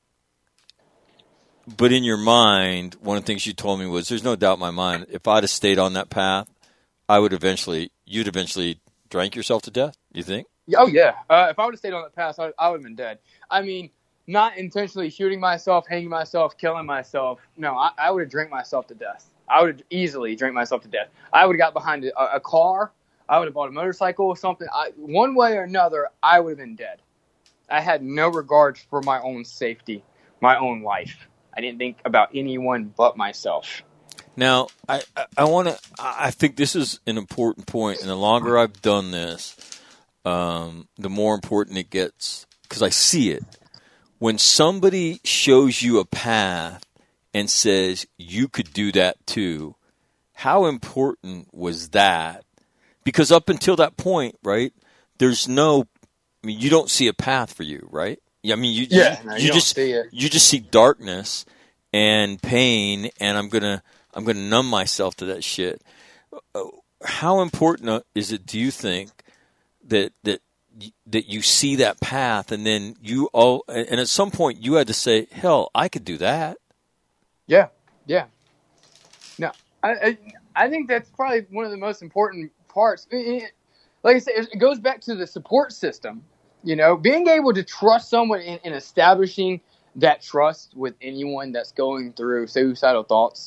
But in your mind, one of the things you told me was, there's no doubt in my mind, if I'd have stayed on that path, I would eventually, you'd eventually drank yourself to death, you think? Oh, yeah. Uh, if I would have stayed on that path, I, I would have been dead. I mean, not intentionally shooting myself, hanging myself, killing myself. No, I, I would have drank myself to death. I would have easily drank myself to death. I would have got behind a, a car. I would have bought a motorcycle or something. I, one way or another, I would have been dead. I had no regard for my own safety, my own life. I didn't think about anyone but myself. Now, I, I, I want to, I think this is an important point, and the longer I've done this, um, the more important it gets, because I see it. When somebody shows you a path and says, you could do that too, how important was that? Because up until that point, right, there's no, I mean, you don't see a path for you, right? I mean, you, Yeah, you, no, you you don't just see it. you just see darkness and pain, and I'm gonna I'm gonna numb myself to that shit. How important is it, do you think, that that that you see that path, and then you all, and at some point you had to say, hell, I could do that. Yeah, yeah. No, I I, I think that's probably one of the most important parts. It, like I said, it goes back to the support system. You know, being able to trust someone and, and establishing that trust with anyone that's going through suicidal thoughts.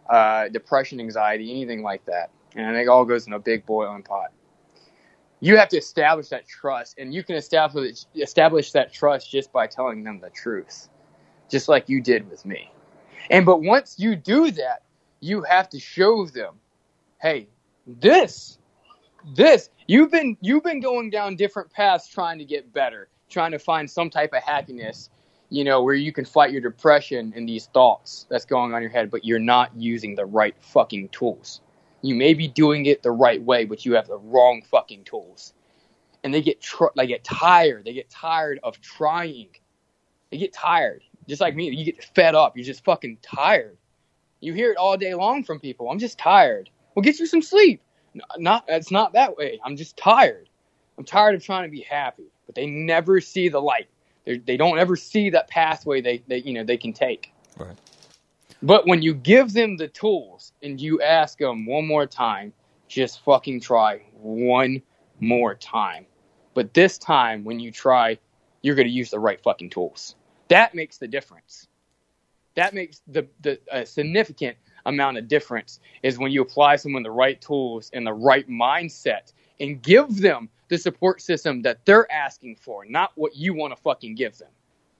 uh, depression, anxiety, anything like that. And it all goes in a big boiling pot. You have to establish that trust, and you can establish establish that trust just by telling them the truth, just like you did with me. And but once you do that, you have to show them, hey, this, this, you've been you've been going down different paths trying to get better, trying to find some type of happiness, you know, where you can fight your depression and these thoughts that's going on in your head, but you're not using the right fucking tools. You may be doing it the right way, but you have the wrong fucking tools. And they get tr- they get tired. They get tired of trying. They get tired. Just like me, you get fed up. You're just fucking tired. You hear it all day long from people. I'm just tired. Well, get you some sleep. Not, it's not that way. I'm just tired. I'm tired of trying to be happy. But they never see the light. They're, they don't ever see that pathway they, they you know they can take. Right. But when you give them the tools and you ask them one more time, just fucking try one more time. But this time, when you try, you're going to use the right fucking tools. That makes the difference. That makes the, the a significant amount of difference is when you apply someone the right tools and the right mindset and give them the support system that they're asking for, not what you want to fucking give them.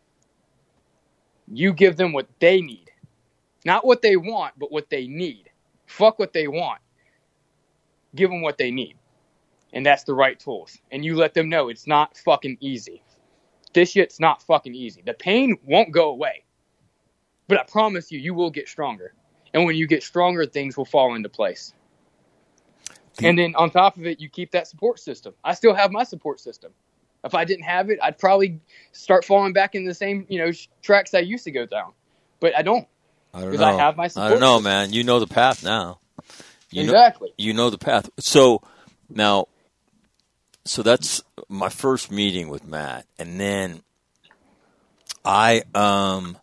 You give them what they need. Not what they want, but what they need. Fuck what they want. Give them what they need. And that's the right tools. And you let them know it's not fucking easy. This shit's not fucking easy. The pain won't go away. But I promise you, you will get stronger. And when you get stronger, things will fall into place. And then on top of it, you keep that support system. I still have my support system. If I didn't have it, I'd probably start falling back in the same, you know, tracks I used to go down. But I don't. I don't Because know. I have my support I don't know, system. man. You know the path now. You exactly. Know, you know the path. So now, so that's my first meeting with Matt, and then I um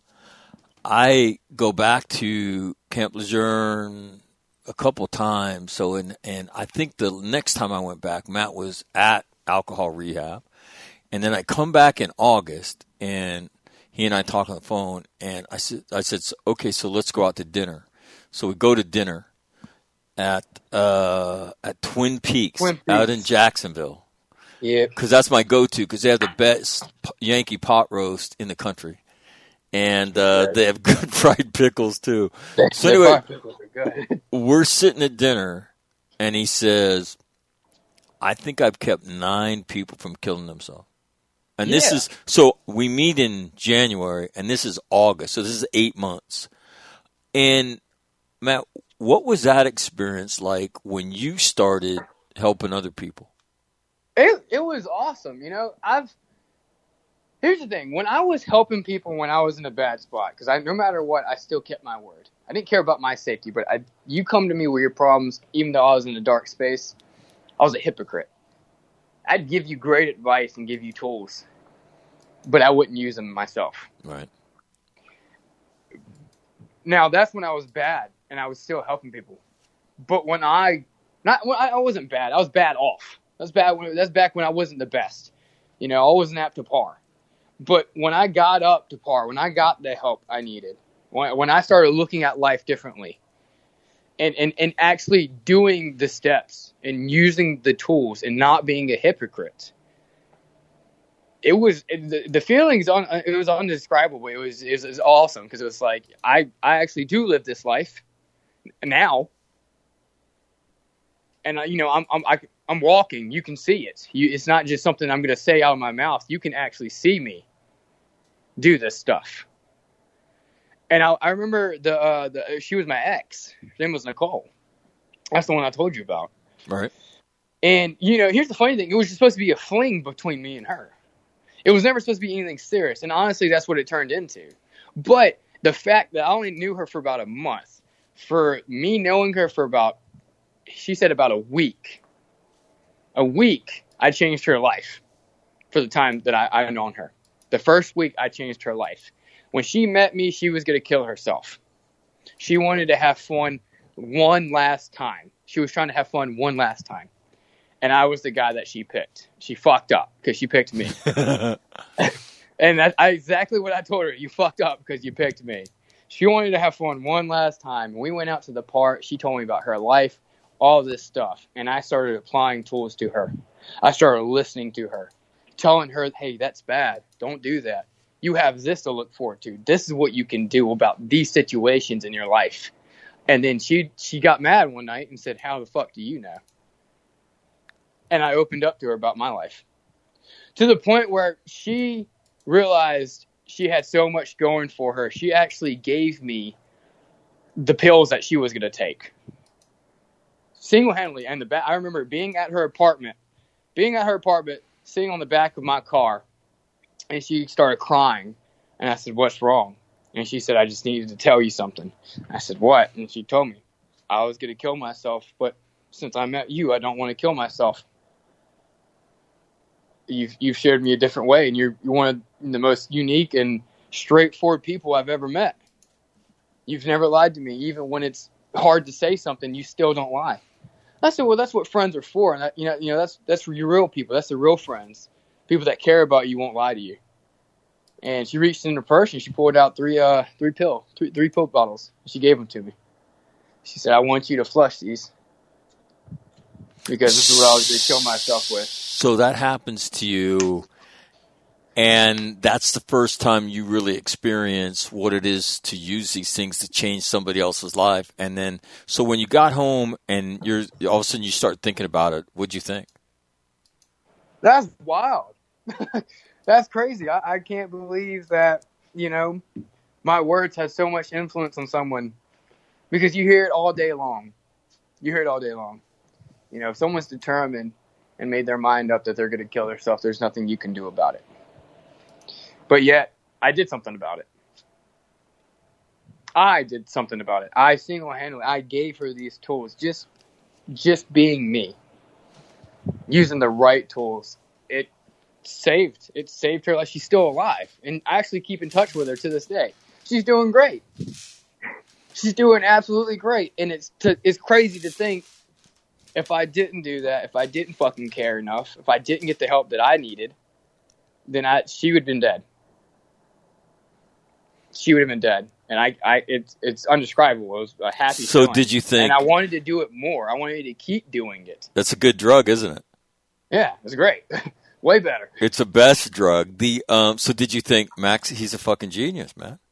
I go back to Camp Lejeune a couple times. So in, and I think the next time I went back, Matt was at alcohol rehab, and then I come back in August, and he and I talk on the phone, and I said, I said, okay, so let's go out to dinner. So we go to dinner at uh, at Twin Peaks, Twin Peaks out in Jacksonville. Yeah, because that's my go-to, because they have the best Yankee pot roast in the country, and uh, they have good fried pickles too. So anyway, pickles are good. We're sitting at dinner, and he says, "I think I've kept nine people from killing themselves." And this Yeah. is, so we meet in January, and this is August, so this is eight months. And Matt, what was that experience like when you started helping other people? It it was awesome. You know, I've here's the thing. When I was helping people when I was in a bad spot, because I no matter what, I still kept my word. I didn't care about my safety, but I, you come to me with your problems, even though I was in a dark space, I was a hypocrite. I'd give you great advice and give you tools, but I wouldn't use them myself. Right. Now, that's when I was bad, and I was still helping people. But when I, not when I, I wasn't bad, I was bad off. That's bad. When, that's back when I wasn't the best. You know, I wasn't up to par. But when I got up to par, when I got the help I needed, when, when I started looking at life differently, and, and, and actually doing the steps and using the tools and not being a hypocrite, it was it, the, the feelings on it was undescribable. It was it was, it was awesome, because it was like I I actually do live this life now, and uh, you know I'm I'm I, I'm walking. You can see it. You, it's not just something I'm going to say out of my mouth. You can actually see me do this stuff. And I, I remember the uh, the she was my ex. Her name was Nicole. That's the one I told you about. Right. And you know, here's the funny thing: it was just supposed to be a fling between me and her. It was never supposed to be anything serious, and honestly, that's what it turned into. But the fact that I only knew her for about a month, for me knowing her for about, she said about a week, a week, I changed her life for the time that I, I known her. The first week, I changed her life. When she met me, she was going to kill herself. She wanted to have fun one last time. She was trying to have fun one last time. And I was the guy that she picked. She fucked up because she picked me. And that's I, exactly what I told her. You fucked up because you picked me. She wanted to have fun one last time. We went out to the park. She told me about her life, all this stuff. And I started applying tools to her. I started listening to her, telling her, hey, that's bad. Don't do that. You have this to look forward to. This is what you can do about these situations in your life. And then she she got mad one night and said, how the fuck do you know? And I opened up to her about my life. To the point where she realized she had so much going for her. She actually gave me the pills that she was going to take. Single-handedly. And the back, I remember being at her apartment, being at her apartment, sitting on the back of my car, and she started crying. And I said, what's wrong? And she said, I just needed to tell you something. I said, what? And she told me I was going to kill myself, but since I met you, I don't want to kill myself. You've, you've shared me a different way, and you're, you're one of the most unique and straightforward people I've ever met. You've never lied to me. Even when it's hard to say something, you still don't lie. I said, well, that's what friends are for. And that, you know, you know, that's, that's for your real people. That's the real friends. People that care about you won't lie to you. And she reached in her purse and she pulled out three, uh, three pill, three, three pill bottles. She gave them to me. She said, I want you to flush these because this is what I was going to kill myself with. So that happens to you, and that's the first time you really experience what it is to use these things to change somebody else's life. And then, so when you got home and you're all of a sudden you start thinking about it, what'd you think? That's wild. That's crazy. I, I can't believe that, you know, my words have so much influence on someone, because you hear it all day long. You hear it all day long. You know, if someone's determined and made their mind up that they're going to kill themselves, there's nothing you can do about it. But yet, I did something about it. I did something about it. I single-handedly, I gave her these tools, just, just being me, using the right tools. It saved, it saved her life. She's still alive, and I actually keep in touch with her to this day. She's doing great. She's doing absolutely great, and it's to, it's crazy to think, if I didn't do that, if I didn't fucking care enough, if I didn't get the help that I needed, then I she would have been dead. She would have been dead. And I, I it's it's undescribable. It was a happy So feeling. did you think... And I wanted to do it more. I wanted to keep doing it. That's a good drug, isn't it? Yeah, it was great. Way better. It's the best drug. The um. So did you think, Max, he's a fucking genius, man?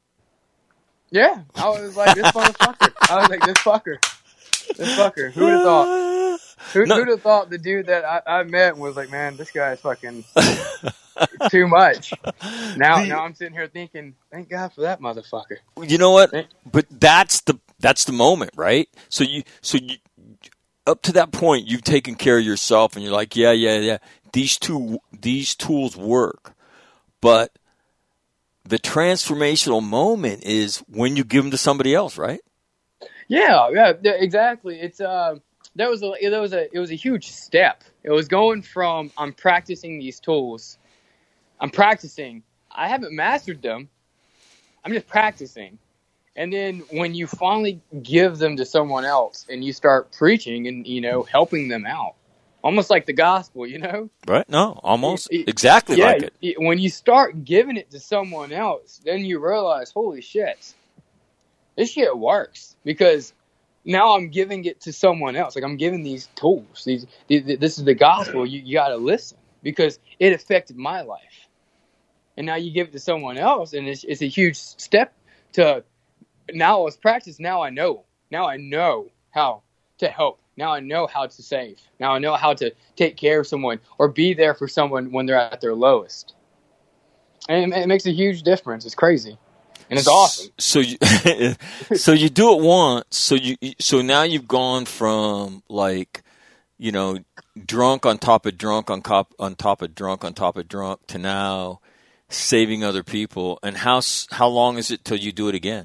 Yeah. I was like, this motherfucker. I was like, this fucker. This fucker. Who would have thought? Who No. would have thought the dude that I, I met was like, man, this guy is fucking too much. Now, The- now I'm sitting here thinking, thank God for that motherfucker. You know what? Thank- But that's the that's the moment, right? So you so you up to that point, you've taken care of yourself, and you're like, yeah, yeah, yeah. These two these tools work, but the transformational moment is when you give them to somebody else, right? Yeah, yeah, yeah, exactly. It's uh, that was a that was a it was a huge step. It was going from I'm practicing these tools, I'm practicing. I haven't mastered them. I'm just practicing. And then when you finally give them to someone else and you start preaching and, you know, helping them out, almost like the gospel, you know? Right? No, almost It- it- exactly yeah, like it. it- when you start giving it to someone else, then you realize, holy shit, this shit works, because now I'm giving it to someone else. Like, I'm giving these tools. These, these this is the gospel. You, you got to listen, because it affected my life. And now you give it to someone else, and it's, it's a huge step to, now it's practice. Now I know. Now I know how to help. Now I know how to save. Now I know how to take care of someone or be there for someone when they're at their lowest. And it, it makes a huge difference. It's crazy. And it's awesome. So you, so you do it once. So you, so now you've gone from like, you know, drunk on top of drunk on top on top of drunk on top of drunk to now saving other people. And how s- how long is it till you do it again?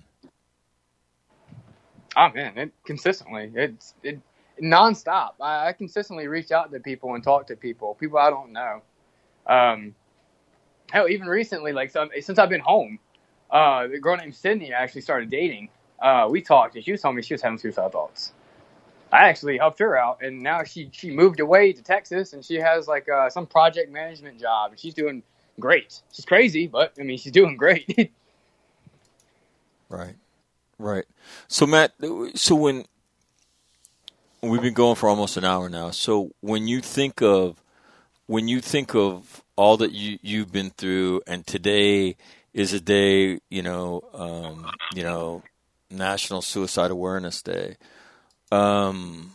Oh man, it consistently. It's it nonstop. I, I consistently reach out to people and talk to people, people I don't know. Um, hell, even recently, like some, since I've been home. Uh, the girl named Sydney I actually started dating. Uh, we talked, and she was telling me she was having suicidal thoughts. I actually helped her out, and now she, she moved away to Texas, and she has like uh, some project management job, and she's doing great. She's crazy, but I mean, she's doing great. Right. Right. So Matt, so when we've been going for almost an hour now, so when you think of when you think of all that you you've been through, and today is a day, you know, um, you know, National Suicide Awareness Day. Um,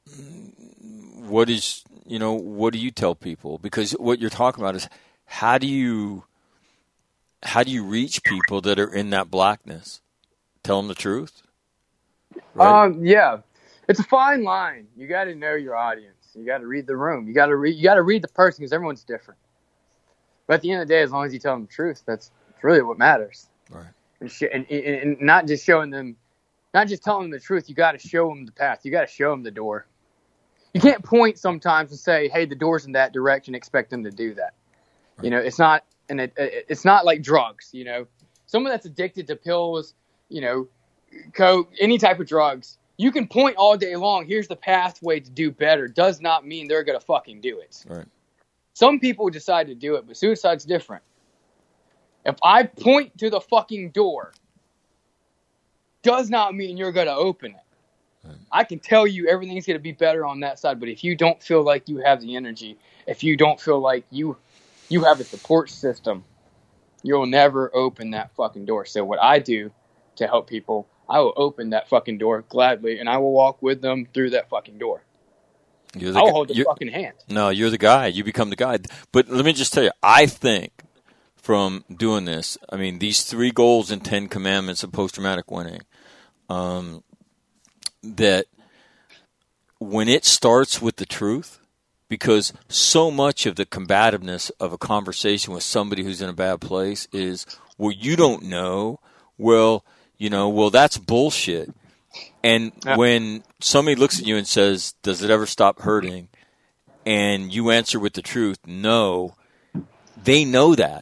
what is you know what do you tell people? Because what you're talking about is how do you how do you reach people that are in that blackness? Tell them the truth. Right? Um, yeah, it's a fine line. You got to know your audience. You got to read the room. You got to read. You got to read the person because everyone's different. But at the end of the day, as long as you tell them the truth, that's really what matters. Right. And, sh- and, and not just showing them, not just telling them the truth. You got to show them the path. You got to show them the door. You can't point sometimes and say, "Hey, the door's in that direction." Expect them to do that. Right. You know, it's not, and it, it's not like drugs. You know, someone that's addicted to pills. You know, coke, any type of drugs, you can point all day long, here's the pathway to do better, does not mean they're going to fucking do it. Right. Some people decide to do it, but suicide's different. If I point to the fucking door, does not mean you're going to open it. Right. I can tell you everything's going to be better on that side, but if you don't feel like you have the energy, if you don't feel like you you have a support system, you'll never open that fucking door. So what I do to help people, I will open that fucking door gladly, and I will walk with them through that fucking door. You're the I will gu- hold the fucking hand. No, you're the guy. You become the guy. But let me just tell you, I think from doing this, I mean, these three goals and ten commandments of post-traumatic winning, um, that when it starts with the truth, because so much of the combativeness of a conversation with somebody who's in a bad place is, well, you don't know, well, you know, well, that's bullshit. And yeah. when somebody looks at you and says, does it ever stop hurting? And you answer with the truth, no, they know that.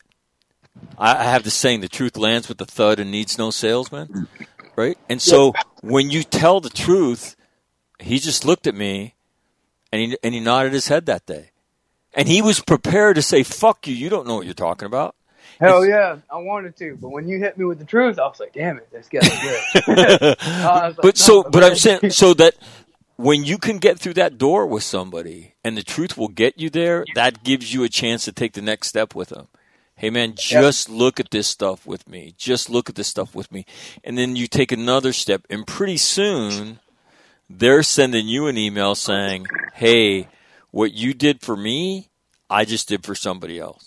I have this saying, the truth lands with a thud and needs no salesman, right? And so when you tell the truth, he just looked at me and he, and he nodded his head that day. And he was prepared to say, fuck you, you don't know what you're talking about. Hell yeah, I wanted to, but when you hit me with the truth, I was like, "Damn it, this guy's good." like, but so, no, but I'm saying so that when you can get through that door with somebody, and the truth will get you there, that gives you a chance to take the next step with them. Hey man, just yep. look at this stuff with me. Just look at this stuff with me, and then you take another step, and pretty soon they're sending you an email saying, "Hey, what you did for me, I just did for somebody else."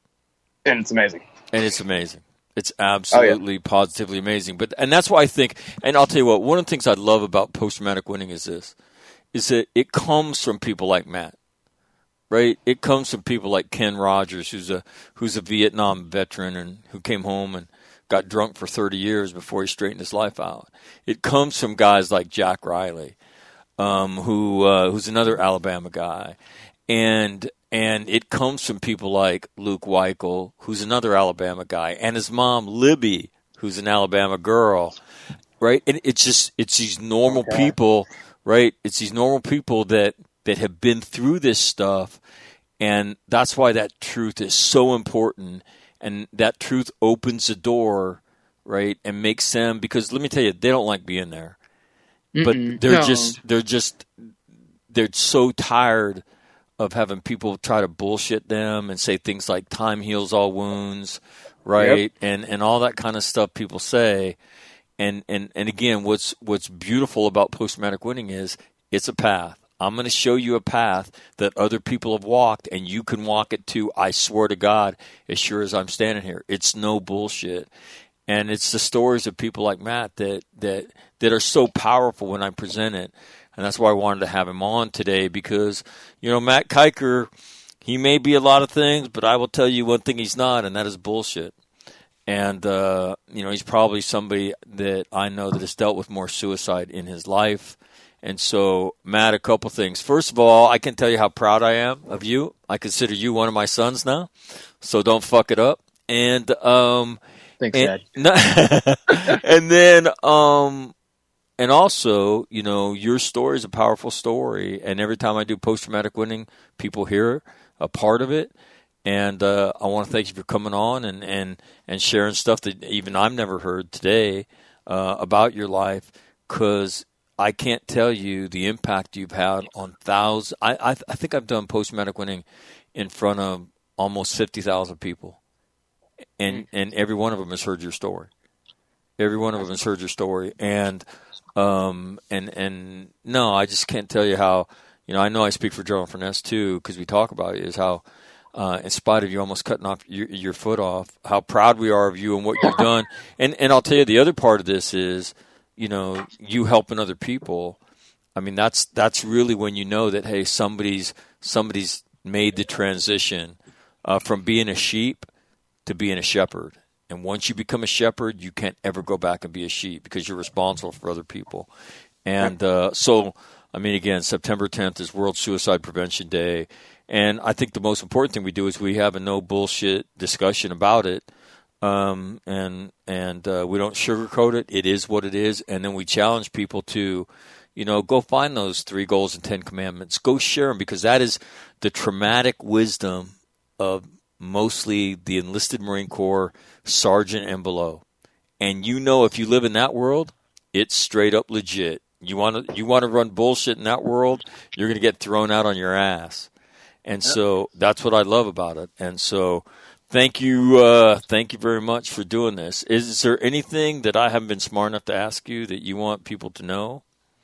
And it's amazing. And it's amazing. It's absolutely, oh, yeah. positively amazing. But and that's why I think, and I'll tell you what, one of the things I love about post-traumatic winning is this, is that it comes from people like Matt, right? It comes from people like Ken Rogers, who's a who's a Vietnam veteran and who came home and got drunk for thirty years before he straightened his life out. It comes from guys like Jack Riley, um, who uh, who's another Alabama guy. And And it comes from people like Luke Weichel, who's another Alabama guy, and his mom, Libby, who's an Alabama girl, right? And it's just, it's these normal okay. people, right? It's these normal people that, that have been through this stuff, and that's why that truth is so important, and that truth opens the door, right, and makes them, because let me tell you, they don't like being there. Mm-mm, but they're no. just, they're just, they're so tired of having people try to bullshit them and say things like time heals all wounds, right? Yep. And and all that kind of stuff people say. And, and, and again, what's what's beautiful about post-traumatic winning is it's a path. I'm going to show you a path that other people have walked, and you can walk it too, I swear to God, as sure as I'm standing here. It's no bullshit. And it's the stories of people like Matt that that, that are so powerful when I present it. And that's why I wanted to have him on today because, you know, Matt Kiker, he may be a lot of things, but I will tell you one thing he's not, and that is bullshit. And, uh, you know, he's probably somebody that I know that has dealt with more suicide in his life. And so, Matt, a couple things. First of all, I can tell you how proud I am of you. I consider you one of my sons now, so don't fuck it up. And, um, Thanks, and, Dad. and then, um, And also, you know, your story is a powerful story, and every time I do post-traumatic winning, people hear a part of it, and uh, I want to thank you for coming on and, and, and sharing stuff that even I've never heard today. uh, about your life, because I can't tell you the impact you've had on thousands. I, I, I think I've done post-traumatic winning in front of almost fifty thousand people, and and every one of them has heard your story. Every one of them has heard your story, and um and and no, I just can't tell you how. You know, I know I speak for Gerald Furness too, because we talk about it, is how, uh, in spite of you almost cutting off your, your foot off, how proud we are of you and what you've done. And and I'll tell you, the other part of this is, you know, you helping other people. I mean, that's that's really when you know that, hey, somebody's somebody's made the transition uh, from being a sheep to being a shepherd. And once you become a shepherd, you can't ever go back and be a sheep, because you're responsible for other people. And uh, so. I mean, again, September tenth is World Suicide Prevention Day, and I think the most important thing we do is we have a no bullshit discussion about it, um, and and uh, we don't sugarcoat it. It is what it is, and then we challenge people to, you know, go find those three goals and ten commandments. Go share them, because that is the traumatic wisdom of mostly the enlisted Marine Corps sergeant and below. And you know, if you live in that world, it's straight up legit. You want to you want to run bullshit in that world, you're going to get thrown out on your ass. And so that's what I love about it. And so thank you uh, thank you very much for doing this. Is there anything that I haven't been smart enough to ask you that you want people to know?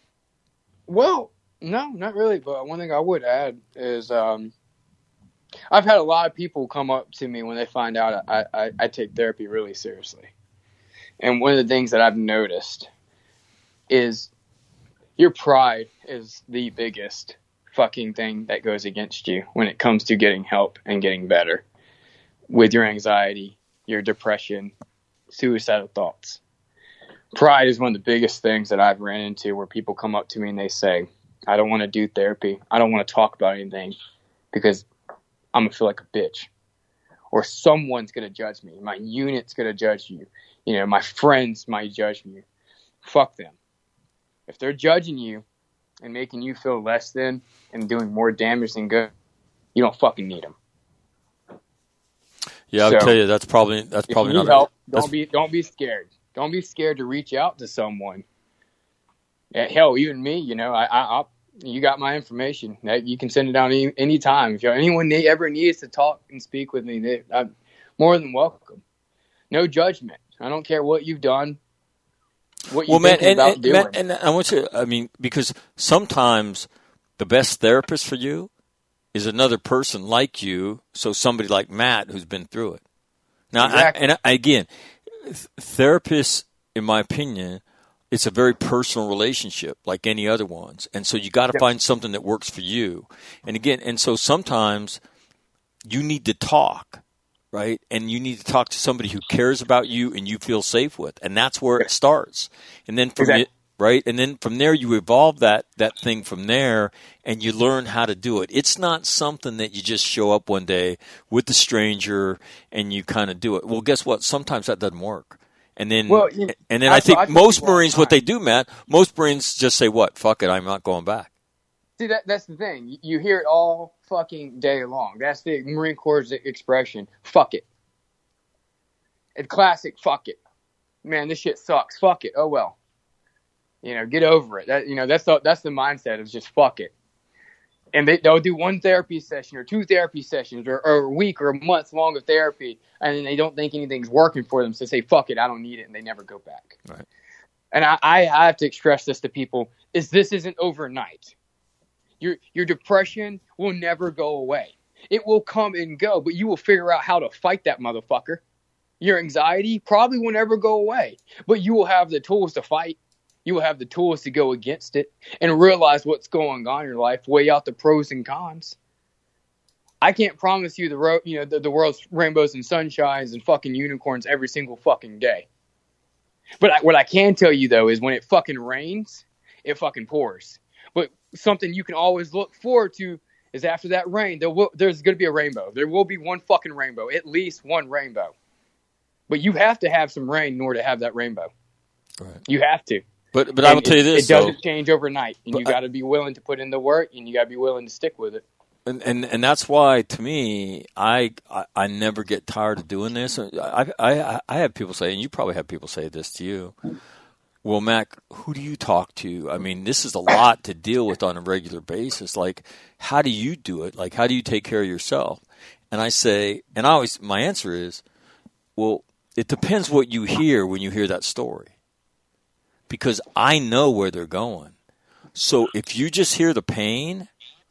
Well, no, not really. But one thing I would add is um, I've had a lot of people come up to me when they find out I, I, I take therapy really seriously. And one of the things that I've noticed is your pride is the biggest fucking thing that goes against you when it comes to getting help and getting better with your anxiety, your depression, suicidal thoughts. Pride is one of the biggest things that I've ran into, where people come up to me and they say, I don't want to do therapy. I don't want to talk about anything because I'm going to feel like a bitch. Or someone's going to judge me. My unit's going to judge you. You know, my friends might judge me. Fuck them. If they're judging you and making you feel less than and doing more damage than good, you don't fucking need them. Yeah, I'll so, tell you, that's probably that's probably not help. A, don't be don't be scared. Don't be scared to reach out to someone. Hell, even me, you know, I, I I'll, you got my information. You can send it down any anytime. If anyone ever needs to talk and speak with me, they, I'm more than welcome. No judgment. I don't care what you've done. What you well, man, and, about and, doing. man, and I want you. I mean, because sometimes the best therapist for you is another person like you. So somebody like Matt who's been through it. Now, exactly. I, and I, again, therapists, in my opinion, it's a very personal relationship, like any other ones, and so you got to yep. find something that works for you. And again, and so sometimes you need to talk. Right? And you need to talk to somebody who cares about you and you feel safe with. And that's where it starts. And then from exactly. it, right? And then from there you evolve that, that thing from there and you learn how to do it. It's not something that you just show up one day with the stranger and you kind of do it. Well, guess what? Sometimes that doesn't work. And then, well, you, and then I think most Marines, what they do, Matt, most Marines just say, what? Fuck it. I'm not going back. See, that that's the thing. You hear it all fucking day long. That's the Marine Corps' expression. Fuck it. It's classic. Fuck it. Man, this shit sucks. Fuck it. Oh well. You know, get over it. That you know, that's the that's the mindset of just fuck it. And they they'll do one therapy session or two therapy sessions or, or a week or a month long of therapy, and then they don't think anything's working for them, so they say fuck it, I don't need it, and they never go back. Right. And I, I have to express this to people: is this isn't overnight. Your your depression will never go away. It will come and go, but you will figure out how to fight that motherfucker. Your anxiety probably will never go away, but you will have the tools to fight. You will have the tools to go against it and realize what's going on in your life, weigh out the pros and cons. I can't promise you the ro- you know the, the world's rainbows and sunshines and fucking unicorns every single fucking day. But I, what I can tell you though is when it fucking rains, it fucking pours. But something you can always look forward to is after that rain, there will, there's going to be a rainbow. There will be one fucking rainbow, at least one rainbow. But you have to have some rain in order to have that rainbow. Right. You have to. But but I will tell you this, it doesn't though, change overnight, and you got to be willing to put in the work, and you got to be willing to stick with it. And, and and that's why, to me, I, I I never get tired of doing this. I I I have people say, and you probably have people say this to you. well, Mac, who do you talk to? I mean, this is a lot to deal with on a regular basis. Like, how do you do it? Like, how do you take care of yourself? And I say, and I always, my answer is, well, it depends what you hear when you hear that story. Because I know where they're going. So if you just hear the pain,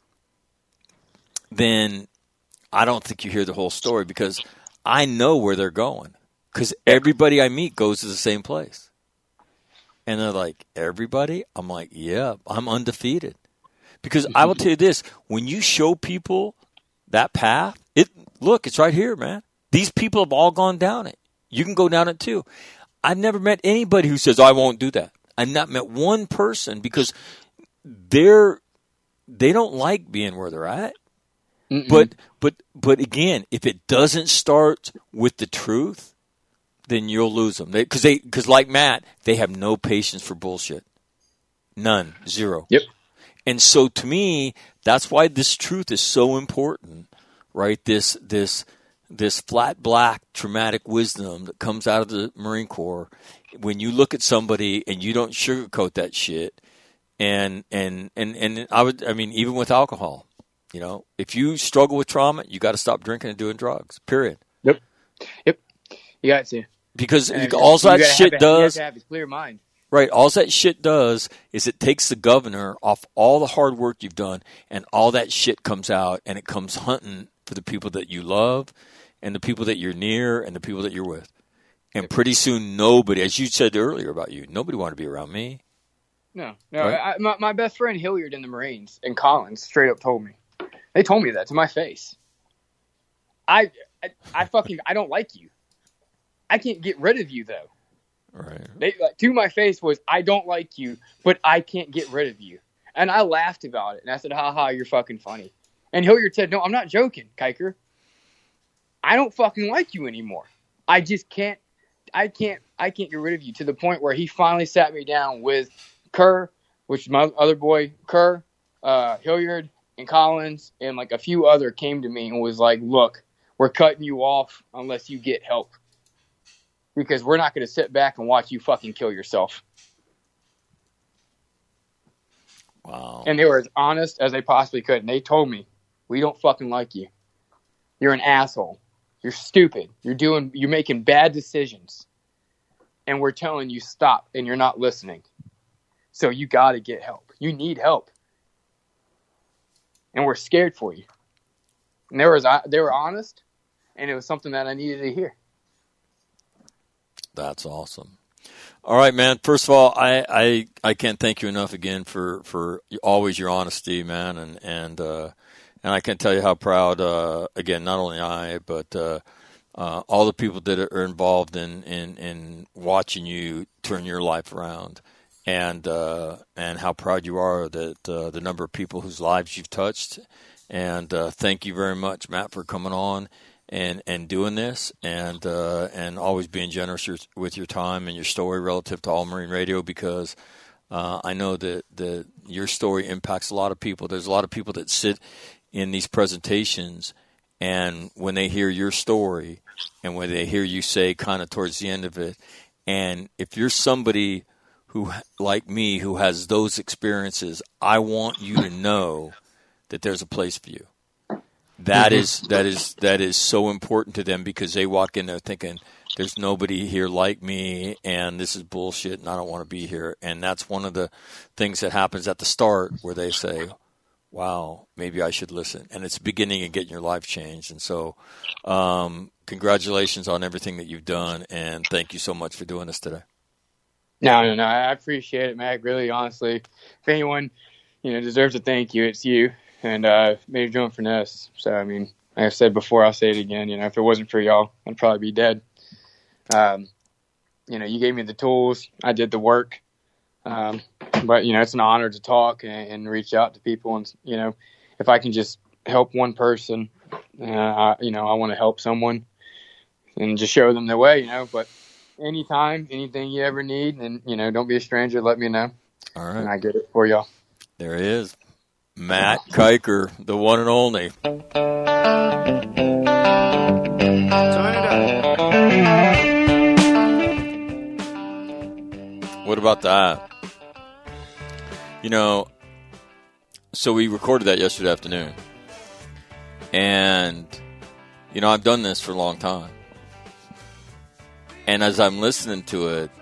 then I don't think you hear the whole story, because I know where they're going. Because everybody I meet goes to the same place. And they're like, everybody? I'm like, yeah, I'm undefeated. Because I will tell you this, when you show people that path, it look, it's right here, man. These people have all gone down it. You can go down it too. I've never met anybody who says, I won't do that. I've not met one person, because they're, they don't like being where they're at. Mm-mm. But, but, but again, if it doesn't start with the truth, then you'll lose them. They, cause they, cause like Matt, they have no patience for bullshit. None. Zero. Yep. And so to me, that's why this truth is so important, right? This, this, this flat black traumatic wisdom that comes out of the Marine Corps. When you look at somebody and you don't sugarcoat that shit, and, and, and, and I would, I mean, even with alcohol, you know, if you struggle with trauma, you got to stop drinking and doing drugs, period. Yep. Yep. You got to. Because and all that shit have a, does, you have to have a clear mind. Right. All that shit does is it takes the governor off all the hard work you've done, and all that shit comes out, and it comes hunting for the people that you love and the people that you're near and the people that you're with. And pretty soon nobody, as you said earlier about you, nobody wanted to be around me. No. No. Right? I, my, my best friend Hilliard in the Marines in Collins straight up told me. They told me that to my face. I, I, I fucking, I don't like you. I can't get rid of you, though. Right. They, like, to my face was, I don't like you, but I can't get rid of you. And I laughed about it. And I said, ha ha, you're fucking funny. And Hilliard said, no, I'm not joking, Kiker. I don't fucking like you anymore. I just can't, I can't, I can't get rid of you, to the point where he finally sat me down with Kerr, which is my other boy, Kerr, uh, Hilliard, and Collins, and like a few other came to me and was like, look, we're cutting you off unless you get help. Because we're not going to sit back and watch you fucking kill yourself. Wow. And they were as honest as they possibly could. And they told me, we don't fucking like you. You're an asshole. You're stupid. You're doing, you're making bad decisions. And we're telling you stop, and you're not listening. So you got to get help. You need help. And we're scared for you. And they were, they were honest, and it was something that I needed to hear. That's awesome. All right, man. First of all, I, I, I can't thank you enough again for, for always your honesty, man. And, and, uh, and I can't tell you how proud, uh, again, not only I, but, uh, uh, all the people that are involved in, in, in watching you turn your life around, and, uh, and how proud you are that, uh, the number of people whose lives you've touched. And, uh, thank you very much, Matt, for coming on and, and doing this, and, uh, and always being generous your, with your time and your story relative to All Marine Radio, because, uh, I know that, that your story impacts a lot of people. There's a lot of people that sit in these presentations, and when they hear your story and when they hear you say kind of towards the end of it, and if you're somebody who, like me, who has those experiences, I want you to know that there's a place for you. That is that is that is so important to them, because they walk in there thinking, there's nobody here like me, and this is bullshit, and I don't want to be here. And that's one of the things that happens at the start, where they say, wow, maybe I should listen. And it's beginning of getting your life changed. And so um, congratulations on everything that you've done, and thank you so much for doing this today. No, no, no. I appreciate it, Mac. Really, honestly, if anyone, you know, deserves a thank you, it's you. And uh, Major Joe and Finesse. So, I mean, like I said before, I'll say it again. You know, if it wasn't for y'all, I'd probably be dead. Um, you know, you gave me the tools. I did the work. Um, but, you know, it's an honor to talk and, and reach out to people. And, you know, if I can just help one person, uh, I, you know, I want to help someone and just show them the way, you know. But anytime, anything you ever need, and, you know, don't be a stranger, let me know. All right. And I get it for y'all. There it is. Matt Kiker, the one and only. Turn it up. What a about that? You know, so we recorded that yesterday afternoon. And, you know, I've done this for a long time. And as I'm listening to it,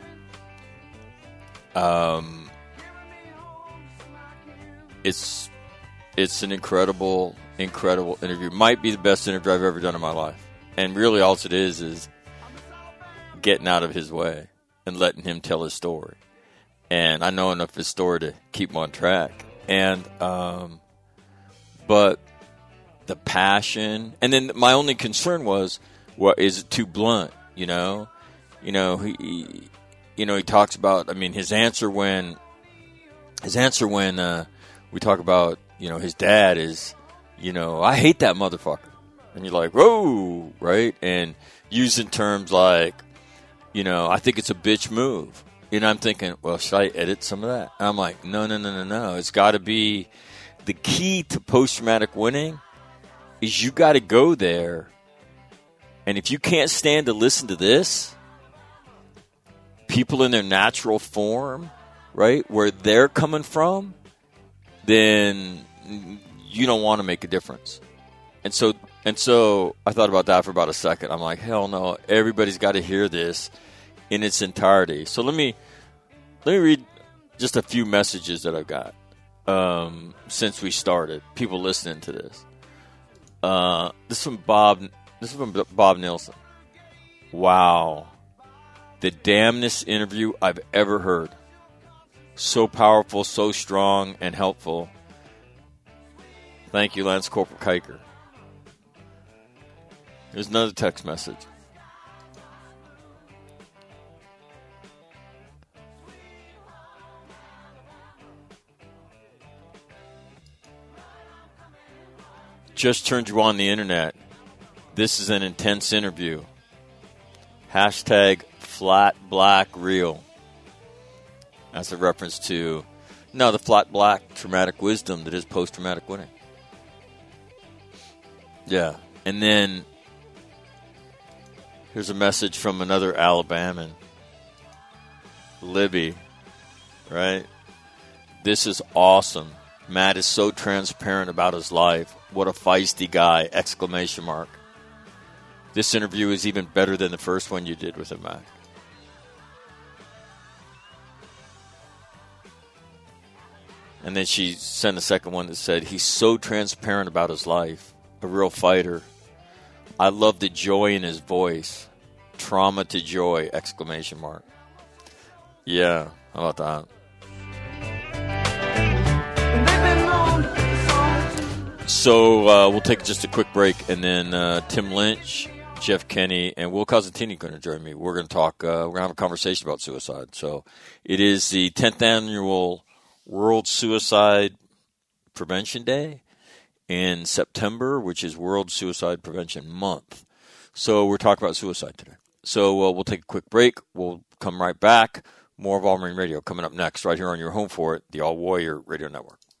um, it's it's an incredible, incredible interview. Might be the best interview I've ever done in my life. And really all it is is getting out of his way and letting him tell his story. And I know enough of his story to keep him on track. And, um, but the passion, and then my only concern was, what, is it too blunt? You know, you know, he, he you know, he talks about, I mean, his answer when, his answer when, uh, we talk about, you know, his dad is, you know, I hate that motherfucker. And you're like, whoa, right? And using terms like, you know, I think it's a bitch move. You know, I'm thinking, well, should I edit some of that? And I'm like, no, no, no, no, no. It's got to be, the key to post-traumatic winning is you got to go there. And if you can't stand to listen to this, people in their natural form, right, where they're coming from, then you don't want to make a difference. And so, and so I thought about that for about a second. I'm like, hell no, everybody's got to hear this in its entirety. So let me let me read just a few messages that I've got um, since we started. People listening to this. Uh, this is from Bob. This is from Bob Nielsen. Wow, the damnedest interview I've ever heard. So powerful, so strong, and helpful. Thank you, Lance Corporal Kiker. Here's another text message. Just turned you on the internet. This is an intense interview. Hashtag flat black real. That's a reference to, no, the flat black traumatic wisdom that is post-traumatic winning. Yeah. And then here's a message from another Alabaman. Libby, right? This is awesome. Matt is so transparent about his life. What a feisty guy, exclamation mark. This interview is even better than the first one you did with him, Matt. And then she sent a second one that said, he's so transparent about his life. A real fighter. I love the joy in his voice. Trauma to joy, exclamation mark. Yeah, how about that? So uh, we'll take just a quick break, and then uh, Tim Lynch, Jeff Kenny, and Will Cosentini are going to join me. We're going to talk, uh, we're going to have a conversation about suicide. So it is the tenth annual World Suicide Prevention Day in September, which is World Suicide Prevention Month. So we're talking about suicide today. So uh, we'll take a quick break. We'll come right back. More of All Marine Radio coming up next right here on your home for it, the All Warrior Radio Network.